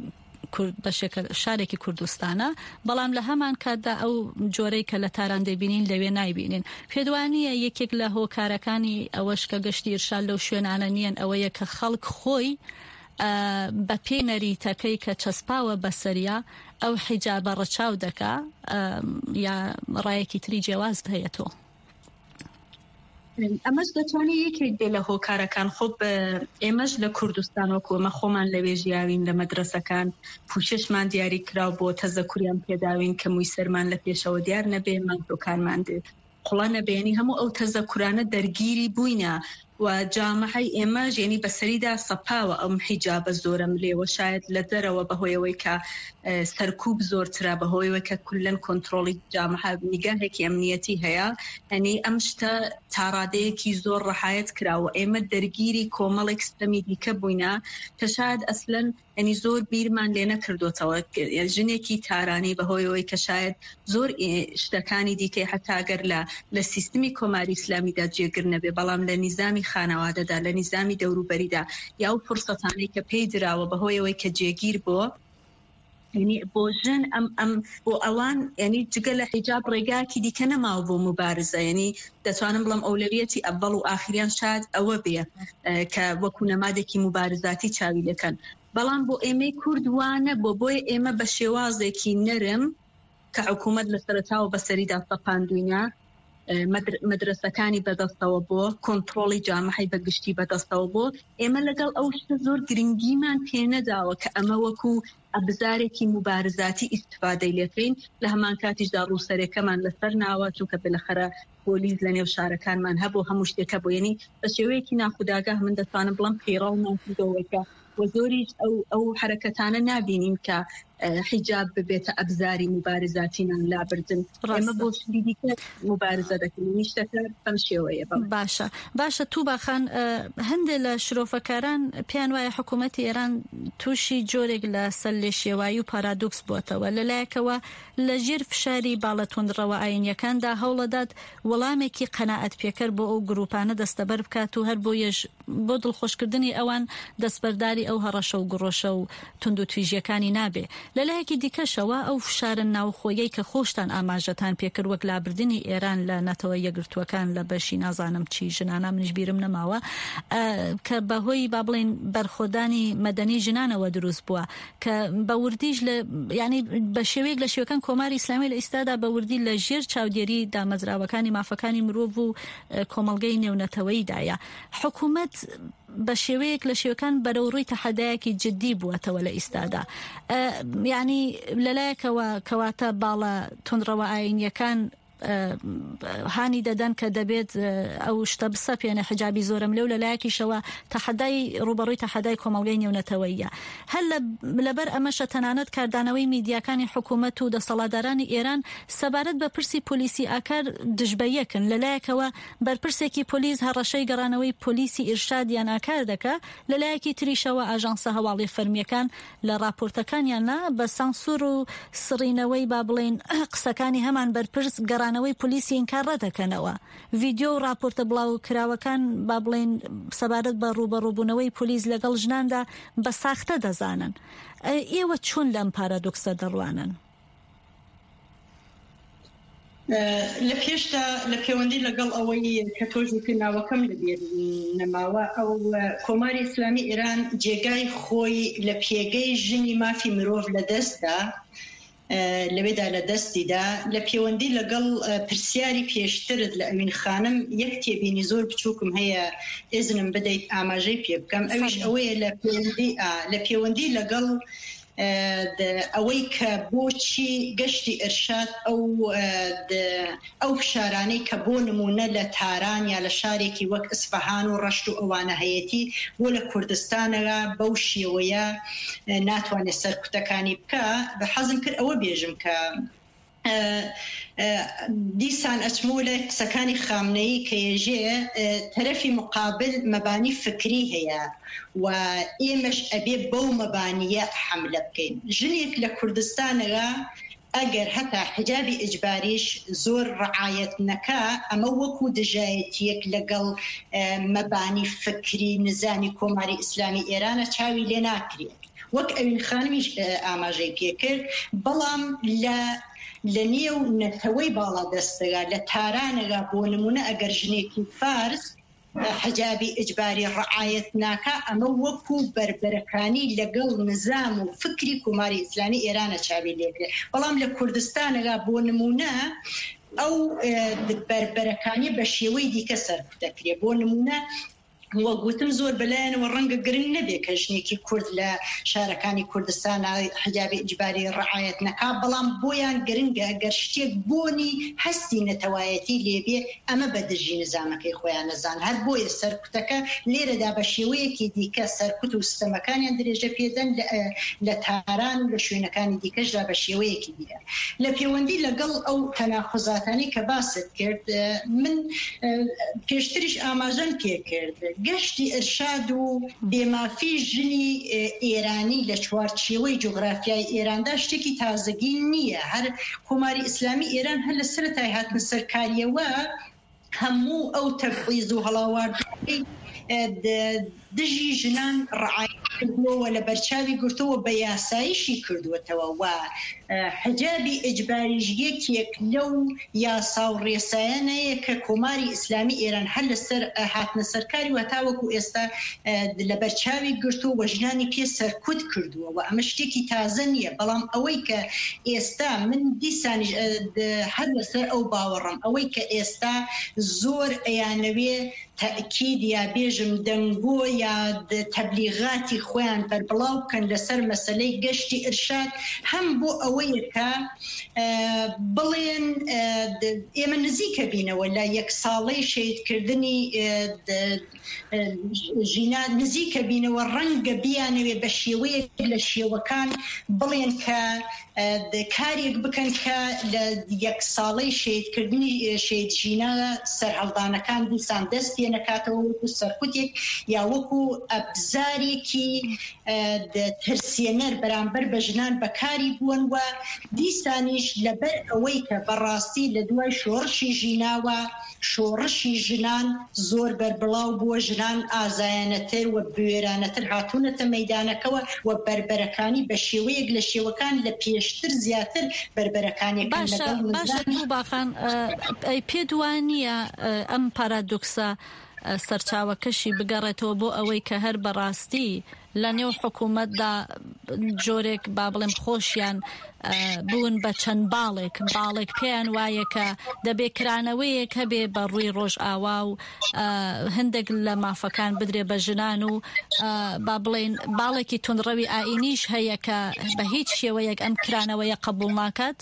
شارێکی کوردستانە، بەڵام لە هەمان کاتدا ئەو جۆرەی کە لە تاران دەبینین لەوێ نایبینین. پێدوانیە یەکێک لە هۆکارەکانی ئەوەش کە گەشتی ئێرشاد لەو شوێنانە نیەن ئەوەیە کە خەڵک خۆی بە پێی نەریتەکەی کە چەسپاوە بەسەریا ئەو حیجابە ڕەچاو دەکا یا ڕایەکی تری جیاواز هەیە تۆ. ئەمەش دەتوانێت یەکێک بێ لە هۆکارەکان خۆب ئێمەش لە کوردستانەوەکومە خۆمان لەوێ ژیاوین لە مەدرسەکان پوششمان دیاری کراو بۆ تەزەکوریان پێداوین کە مووی سەرمان لە پێشەوە دیار نەبێ مانتۆکانمان دێت قوڵا نەبێنی هەموو ئەو تەزەکورانە دەرگیری بووینە و جامعەی ئێمە ژێنی بەسەریدا سەپاوە ئەم حیجابە زۆرم لێوە شاید لە دەرەوە بەهۆیەوەی کە سەرکوب زۆرترا بەهۆیەوەی کە کولەن کۆنتڕۆڵی جامعە نیگاهێکی ئەمنیەتی هەیە هەنی ئەم شتە تاڕادەیەکی زۆر ڕەحایەت کراوە ئێمە دەرگیری کۆمەڵێک ستەمی دیکە بووینە کە شاید ئەسلەن ئەنی زۆر بیرمان لێ نەکردوتەوە ژنێکی تارانی بەهۆیەوەی کە شاید زۆر شتەکانی دیکەی حتاگەر لە سیستمی کۆماری ئیسلامیدا جێگر نەبێ بەڵام لە نیزامی خانەوادەدا لە نیزامی دەوروبەریدا یا و فرسەتانەی کە پێی دراوە بەهۆیەوەی کە جێگیر بۆ ینی بۆ ژن ئەم بۆ ئەوان ینی جگە لە حیجاب ڕێگاکی دیکە نەماوە بۆ مبارزە ینی دەتوانم بڵم ئەولەویەتی ئەڤەڵ و ئاخریان شاید ئەوە بێ کە وەکو نەمادێکی مبارزاتی چاوی دەکەن بەڵام بۆ ئێمەی کوردوانە بۆی ئێمە بە شێوازێکی نەرم کە حکوومەت لە سەرەتاوە بەسەریدا سەپاندوینە مدرسەکانی بەدەستەوە بۆ کۆنتڕۆڵی جامعەی بەگشتی بەدەستەوە بۆ ئێمە لەگەڵ ئەو شتە زۆر گرنگیمان پێنەداوە کە ئەمە وەکو ئەبزارێکی مبارزاتی ئیستفادەی لێکرین لە هەمان کاتیشدا ڕووسەرەکەمان لەسەر ناوە چونکە بالاخره پۆلیس لە نێو شارەکانمان هەبوو هەموو شتێکە بۆ ینی بە شێوەیەکی ناخوداگاه من دەتوانم بڵم پەیڕەومان کردەوەکە و زۆریش ئەو حرەکەتانە نابینیم کە حیجاب ببێتە ئەبزاری مبارزاتینان لابردن ئێمە بۆ دیکە مبارزە دەکەین نیشتەکە بەم شێوەیە باشە تو باخان هەندێک لە شرۆفەکاران پێیان وایە حکوومەتی ئێران تووشی جۆرێک لە سەر لێشێوایی و پارادۆکس بووەتەوە لەلایەکەوە لە ژێر فشاری باڵە توندڕەوە ئاینیەکاندا هەوڵەدات وەڵامێکی قەناعەت پێکەر بۆ ئەو گروپانە دەستەبەر بکات و هەر بۆ دڵخۆشکردنی ئەوان دەستبەرداری ئەو هەڕەشە و گڕۆشە و تند و تویژیەکانی نابێ لەلایەکی دیکەشەوە ئەو فشارە ناوخۆیەی کە خۆشتان ئاماژەتان پێکرد وەک لابردنی ئێران لە نەتەوە یەکگرتووەکان لە بەشی نازانم چی ژنانە منیش بیرم نەماوە کە بەهۆی با بڵێن بەرخۆدانی مەدەنی ژنانەوە دروست بووە کە بە وردیش ینی بە شێوەیەک لە شێوەکان کۆماری ئیسلامی لە ئیستادا بە وردی لە ژێر چاودێری دامەزراوەکانی مافەکانی مرۆڤ و کۆمەڵگەی نێونەتەوەیدایە حکوومەت بە شێوەیەک لە شێوەکان بەرەو ڕووی تەحەدایەکی جدی بووەتەوە لە ئیستادا یعنی لەلایەکەوە کەواتە باڵە تونڕەوە ئاینیەکان هانی دەدەن کە دەبێت ئەو شتە بسەپێنە حجابی زۆرم لەو لەلایەکیشەوە تەحەدای ڕوبەڕووی تەحەدای کۆمەڵگەی نێونەتەوەیە هەر لەبەر ئەمەشە تەنانەت کاردانەوەی میدیاکانی حکوومەت و دەسەڵاتدارانی ئێران سەبارەت بە پرسی پۆلیسی ئاکار دژبەیەکن لەلایەکەوە بەرپرسێکی پۆلیس هەڕەشەی گەڕانەوەی پۆلیسی ئیرشاد یان ئاکار دەکا لەلایەکی تریشەوە ئاژانسە هەواڵی فەرمیەکان لە راپۆرتەکانیاننا بە سانسور و سڕینەوەی با بڵێن قسەکانی هەمان بەرپرس گەڕانەوەی پۆلیسی ئینکار ڕەدەکەنەوە ڤیدیۆ و راپۆرتە بڵاو کراوەکان با بڵێن سەبارەت بە ڕوبەڕووبوونەوەی پۆلیس لەگەڵ ژناندا بە ساختە دەزانن ئێوە چۆن لەم پارادۆکسە دەڕوانن لە پێشدا لە پەیوەندی لەگەڵ ئەوەی کە تۆژووکە ناوەکەم لەبێت نەماوە ئەو کۆماری ئیسلامی ئێران جێگای خۆی لە پێگەی ژنی مافی مرۆڤ لە دەستدا لەوێدا لە دەستیدا لە پەیوەندی لەگەڵ پرسیاری پێشترت لە ئەمین خانم یەک تێبینی زۆر بچووکم هەیە ئێزنم بدەیت ئاماژەی پێ بکەم ئەویش ئەوەیە لە پەیوەندی لەگەڵ ئەوەی کە بۆچی گەشتی ئەرشاد ئەو فشارانەی کە بۆ نمونە لە تاران یا لە شارێکی وەک ئەسفەهان و ڕەشت و ئەوانە هەیەتی بۆ لە کوردستانەوە بەو شێوەیە ناتوانێت سەرکوتەکانی بکە بە حەزم کرد ئەوە بێژم کە دیسان ئەچمولە قسەکانی خامنەیی کە ێژێ تەرەفی مقابل مەبانی فکری هەیە و ئێمەش ئەبێ بەو مەبانیە حەملە بکەین ژنێک لە کوردستانەوە ئەگەر هەتا حجابی ئیجباریش زۆر ڕعایەت نەکا ئەمە وەکو دژایەتیەک لەگەڵ مەبانی فکری نزانی کۆماری ئیسلامی ئێرانە چاوی لێ ناکرێت وەک ئەوین خانمیش ئاماژەی پێکرد بەڵام لە نێو نەتەوەی باڵا دەستەگا لە تارانەگا بۆ نمونە ئەگەر ژنێکی فارس حجابی ئیجباری ڕعایەت ناکا ئەمە وەکو بربەرەکانی لەگەڵ نظام و فکری کۆماری ئیسلامی ئێرانە چاوی لێکرێت بەڵام لە کوردستانەگا بۆ نمونە ئەو بربەرەکانی بە شێوەی دیکە سەرکوتەکرێ. بۆ نمونە وەگوتم زۆر بەلایەنەوە ڕەنگە گرنگ نەبێ کە ژنێکی کورد لە شارەکانی کوردستان حجابی ئیجباری ڕعایەت نەکا، بەڵام بۆیان گرنگە ئەگەر شتێک بۆنی هەستی نەتەوایەتی لێبێ ئەمە بە دژی نظامەکەی خۆیان نەزان. هەر بۆیە سەرکوتەکە لێرەدا بە شێوەیەکی دیکە سەرکوت و سیستەمەکانیان درێژە پێدەن لە تاران و لە شوێنەکانی دیکەشدا بە شێوەیەکی دیکە. لە پەیوەندی لەگەڵ ئەو تەناقضاتانی کە باست کرد، من پێشتریش ئاماژەم پێ کرد گەشتی ئەرشاد و بێمافی ژنی ئێرانی لە چوارچێوەی جوغرافیای ئێراندا شتێکی تازەگی نییە. هەر کۆماری ئیسلامی ئێران هەر لە سەرەتای هاتنە سەرکاریەوە هەموو ئەو تەبعیض و هەڵاواردنەی دژی ژنان ڕعایەت کردووە، لە بەرچاوی گرتووە، بە یاساییشی کردووەتەوە و حجابی ئیجباریش یەکێک لەو یاسا و ڕێسایانەیە کە کۆماری ئیسلامی ئێران هەر لەسەر هاتنە سەرکاری و تاوەکو ئێستا لە بەرچاوی گرتووە و ژنانی پێ سەرکوت کردووە و ئەمە شتێکی تازە نییە. بەڵام ئەوەی کە ئێستا من دیسانی هەر لەسەر ئەو باوەڕم ئەوەی کە ئێستا زۆر ئەیانەوێ تأکید یا بێژم دەنگۆ یا تەبلیغاتی خۆیان بەربڵاو بکەن لەسەر مەسەلەی گەشتی ئرشاد، هەم بۆ ئەوەیە کە بڵێن ئێمە نزیکە بینەوە لە یەک ساڵەی شەیدکردنی ژینات نزیکە بینەوە، ڕەنگە بیانەوێ بە شێوەیەک لە شێوەکان بڵێن کە کارێک بکەن کە لە یەک ساڵەی شەیدکردنی شەید ژینە سەرهەڵدانەکان دیسان دەست پێ نەکاتەوە وەکو سەرکوتێک یا وەکو ئەبزارێکی ترسێنەر بەرامبەر بە ژنان بەکاری بوون و دیسانیش لەبەر ئەوەی کە بەڕاستی لە دوای شۆڕشی ژیناوە شۆڕشی ژنان زۆر بەربڵاو بووە، ژنان ئازایانەتر و بوێرانەتر هاتوونەتە مەیدانەکەوە و بربەرەکانی بە شێوەیەک لە شێوەکان لە پێشتر زیاتر بربەرەکانیەکان لەگەڵ باشە باخان ئەی پێ دوانیە ئەم پارادۆکسە سەرچاوەکەشی بگەڕێتەوە بۆ ئەوەی کە هەر بەڕاستی لە نێو حکوومەتدا جۆرێک با بڵێم خۆشیان بوون بە چەند باڵێک پێیان وایە کە دەبێکرانەوەیەک هەبێ بە ڕووی ڕۆژ ئاوا و هەندێک لە مافەکان بدرێ بە ژنان و با بڵێن باڵێکی تونڕەوی ئاینیش هەیە کە بە هیچ شێوەیەک ئەم کرانەوەیە قبول ناکات.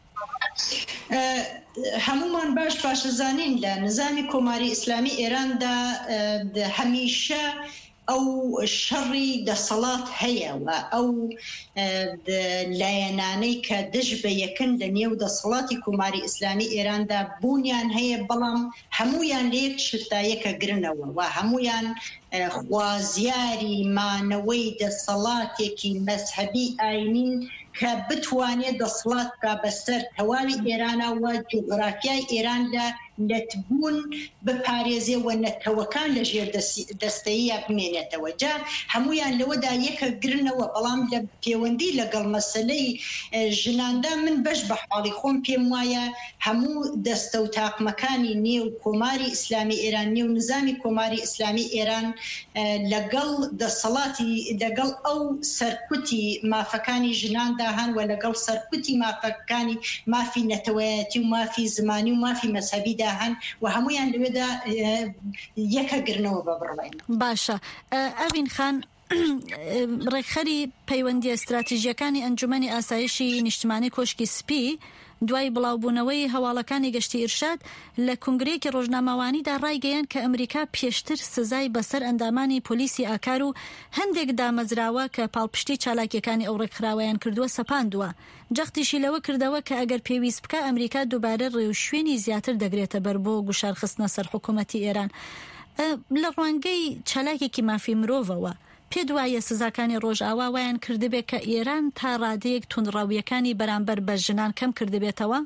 هەمومان باشەزانین لە نظامی کۆماری ئیسلامی ئێراندا هەمیشە ئەو شەڕی دەسەڵات هەیە و ئەو لایەنانەی کە دژ بە یەکن لە نێو دەسەڵاتی کۆماری ئیسلامی ئێراندا بوونیان هەیە، بەڵام هەمویان لە یەک شتایەکە گرنەوە و هەمویان خوازیاری مانەوەی دەسەڵاتێکی مەذهبی ئاینین کە بتوانێت دەسەڵات بکا بەسەر تەواوی ئێرانە و جوغرافیای ئێران لە نەتبوون بپارێزێ و نەتەوەکان لە ژێر دەستەیە بمێنێتەوە. جا هەمویان لەوەدا یەکە گرنەوە، بەڵام لە پەیوەندی لەگەڵ مەسەلەی ژناندا من بەش بە حاڵی خۆم پێم وایە هەموو دەستە و تاقمەکانی نێو کۆماری ئیسلامی ئێران، نێو نظامی کۆماری ئیسلامی ئێران لەگەڵ دەسەڵاتی لەگەڵ ئەو سەرکوتی مافەکانی ژناندا هەن و لەگەڵ سەرکوتی مافەکانی مافی نەتەوەیەتی و مافی زمانی و مافی مەذهبیدا هەن و هەمویان لەوێدا یەکە گرنەوە بە بڕڵێن. باشە ئەڤین خان، ڕێکخەری پەیوەندی ئەستراتیژیەکانی ئەنجومەنی ئاسایشی نیشتمانی کۆشکی سپی دوای بڵاوبوونەوەی هەواڵەکانی گەشتی ئیرشاد لە کنگرەیەکی ڕۆژنامەوانیدا ڕایگەیان کە ئەمریکا پێشتر سزای بەسەر ئەندامانی پۆلیسی ئاکار و هەندێک دامەزراوە کە پاڵپشتی چالاکیەکانی ئەو ڕێکخراوەیان کردووە سەپاندووە. جەختیشی لەوە کردەوە کە ئەگەر پێویست بکە ئەمریکا دووبارە ڕێوشوێنی زیاتر دەگرێتە بەر بۆ گوشارخستنە سەر حکوومەتی ئێران. لە ڕوانگەی چالاکێکی مافی مرۆڤەوە پێ دوایە سزاکانی ڕۆژئاوا وایان کردبێت کە ئێران تا ڕادەیەک توندڕەویەکانی بەرامبەر بە ژنان کەم کردبێتەوە؟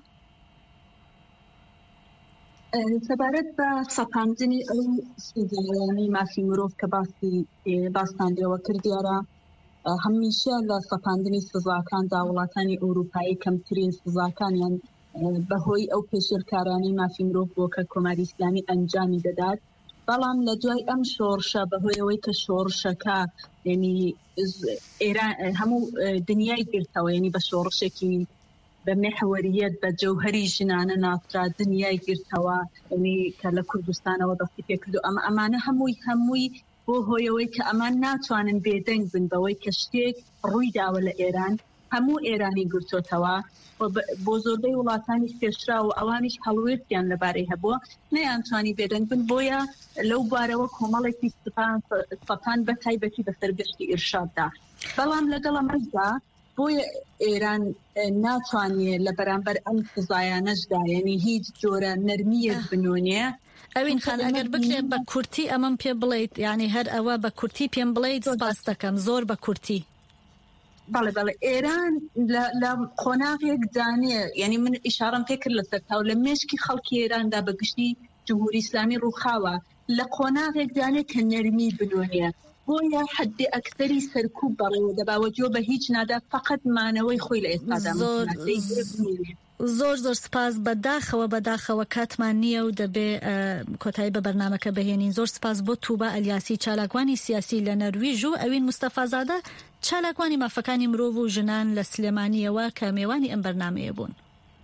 سەبارەت بە سەپاندنی ئەو سزاوانی مافی مرۆڤ کە باستاندەوە کردیارە، هەمیشە لە سەپاندنی سزاکاندا وڵاتانی ئەوروپایی کەمترین سزاکانیان بەهۆی ئەو پێشێرکارانی مافی مرۆڤ بۆ کە کۆماری ئیسلامی ئەنجامی دەدات. بەڵام لە دوای ئەم شۆڕشە بەهۆیەوەی کە شۆڕشەکە یعنی ئێران هەموو دنیای گرتەوە، یعنی بە شۆڕشێکی بمحوريات بجوهري جنانا ناطرة دنيا يقرتوا يعني كلا كردستان وضفتي كردو أما أمانة هموي هو يويك أمان ناتوانن بيدنگ بن بوي كشتيك رويدا ولا إيران همو إيراني قرتوا بۆ زۆربەی وڵاتانی پێشرا و ئەوانیش هەڵوێستیان لەبارەی هەبووە نەیانتوانی بێدەنگ بن بۆیە لەو بارەوە کۆمەڵێکی سەپان بە تایبەتی بەسەر گەشتی ئیرشاددا بەڵام لەگەڵ ئەمەشدا بۆیە ئێران ناتوانێت لە بەرامبەر ئەم قزایانەشدا یعنی هیچ جۆرە نەرمیەک بنۆنێ ئەوین خان ئەگەر بکرێ بە کورتی ئەمەم پێ بڵێیت یعنی هەر ئەوە بە کورتی پێم بڵێیت سپاس دەکەم زۆر بە کورتی بەڵێ ئێران لە قۆناغێک دانێ یعنی من ئیشارەم پێ کرد لەسەر تاو لە مێشکی خەڵکی ئێراندا بەگشتی جمهوری ئیسلامی ڕووخاوە لە قۆناغێک دانێ کە نەرمی بنۆنێ بۆیە حدی ئەکسەری سەرکوب بەڕێوە دەباوەجۆ بە هیچ نادا فقط مانەوەی خۆی لە ئێستادا زۆر سپاس بەداخەوە کاتمان نییە و دەبێ کۆتایی بە بەرنامەکە بهێنین زۆر سپاس بۆ تووبە ئەلیاسی چالاکوانی سیاسی لە نەرویژ و ئەوین مستەفازادە چالاکوانی مافەکانی مرۆڤ و ژنان لە سلێمانیەوە کە میێوانی ئەم بەرنامەیە بوون.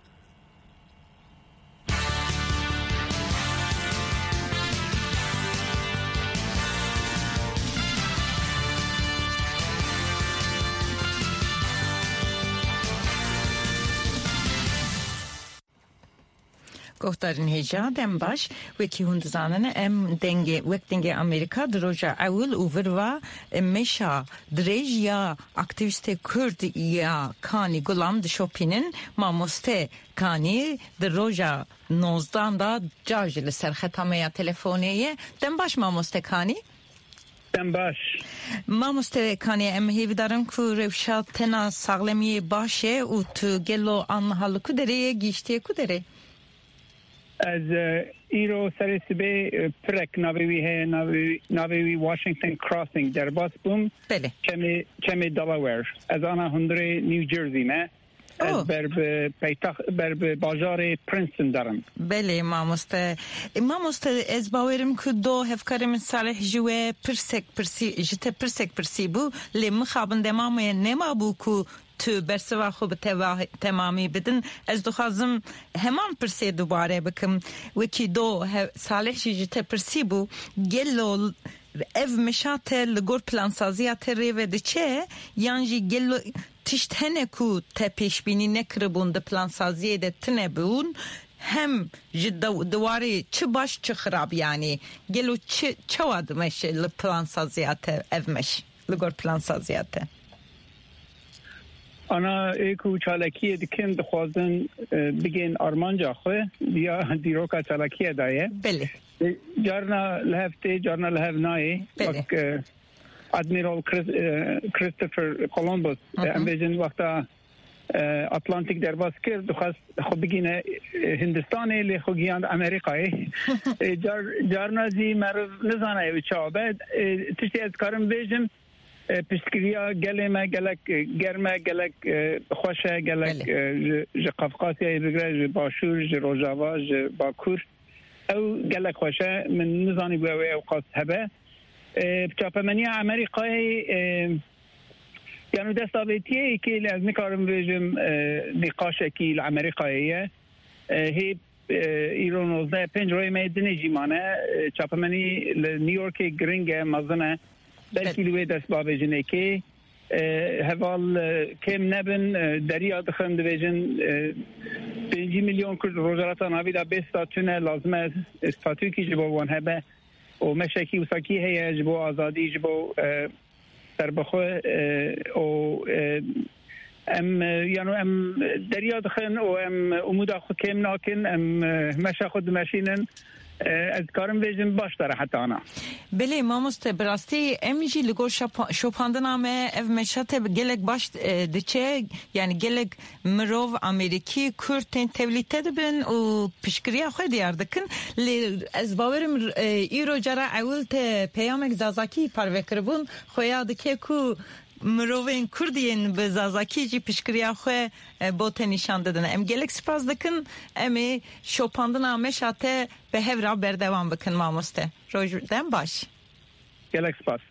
گفتارین هجا دم باش وکی هند زانن ام دنگه امریکا دروجا اول اووروا مشا درج یا اکتیویست کرد یا کانی گلام دشوپینن ما مسته کانی دروجا 19 دا جاجل سرختامه تلفونیه دم باش ما مسته کانی دم باش ما مستکانی ام هیودارم که روشات تنا ساغلمی باشه و تو گلو آنحال کدره گیشتی کدره از ایرو سرسبه پرک ناوی ناوی واشنگتن کراسینگ در باس بوم بله چمی دلاویر از آنها هندره نیو جرسی ما از بر بازار پرینستون دارم بله ما از باورم که دو هفکارم صالح جوه پرسک پرسی بو لی مخابن دمامه نما بو که تو برسوا خوب تمامی بدن از دخوازم همان پرسی دوباره بکم وکی دو صالح جیجت پرسی بو گلو ev meşate lgor plansaziyate reve de çe yanji gelo tiştene ku te peşbini ne kırbun de plansaziye de tine bun hem jidda duvarı çı baş çı xrab yani gelo çavad meş le plansaziyate evmeş lgor plansaziyate ana eko çalakiye dikin de xwazin bigin armanca xwe ya diroka çalakiye daye bele جارنا لهفته جارنا لهفنای وقت ادمیرال کریستوفر کولومبوس امبیجن وقتا اتلانتیک درباز کرد خواست خود بگینه هندستانی لی خوگیاند امریکایی جارنا زی مرز نزانه و چابد تشتی از کارم بیجم پشتگیریا گلمه گلک گرمه گلک خوشه گلک قفقاسیه بگره باشور روجاوا باکور او گلک خوشه من نزانی بوی اوقات هبه بچاپمنی امریکایی یعنی دستاویتیه که از نکارم بیجم نقاشه که امریکاییه هی ایران 19 روی میدنی جیمانه چاپمنی نیویورک گرینگ مزنه بلکی لوی دست بابیجنه که هوال کم نبن دریا دخم دویجن 5 میلیون کرد روزارتا ناویدا بیستا تونه لازمه استاتوی کی جبو وان هبه و مشکی و ساکی هیه جبو آزادی جبو در بخواه و ام دریا دخن و ام امودا خود کم ناکن ام مشا خود مشینن از کارم بیجم باش داره حتی آنا بله ما براستی امیجی لگو شپاندن همه اف مشته گلک باش دچه یعنی گلک مروف امریکی کرتین تولیته دبن و پشکریا خود دیار دکن لی از باورم ایرو جرا اول ته پیامک زازاکی پروکر بون خویاد که کو مروین کردین به زازاکی جی پشکریا خو بوت نشان دادن ام گلک سپاس دکن امی شوپاندن امشاته به هورا بردوام بکن مامسته روز دم باش گلک سپاس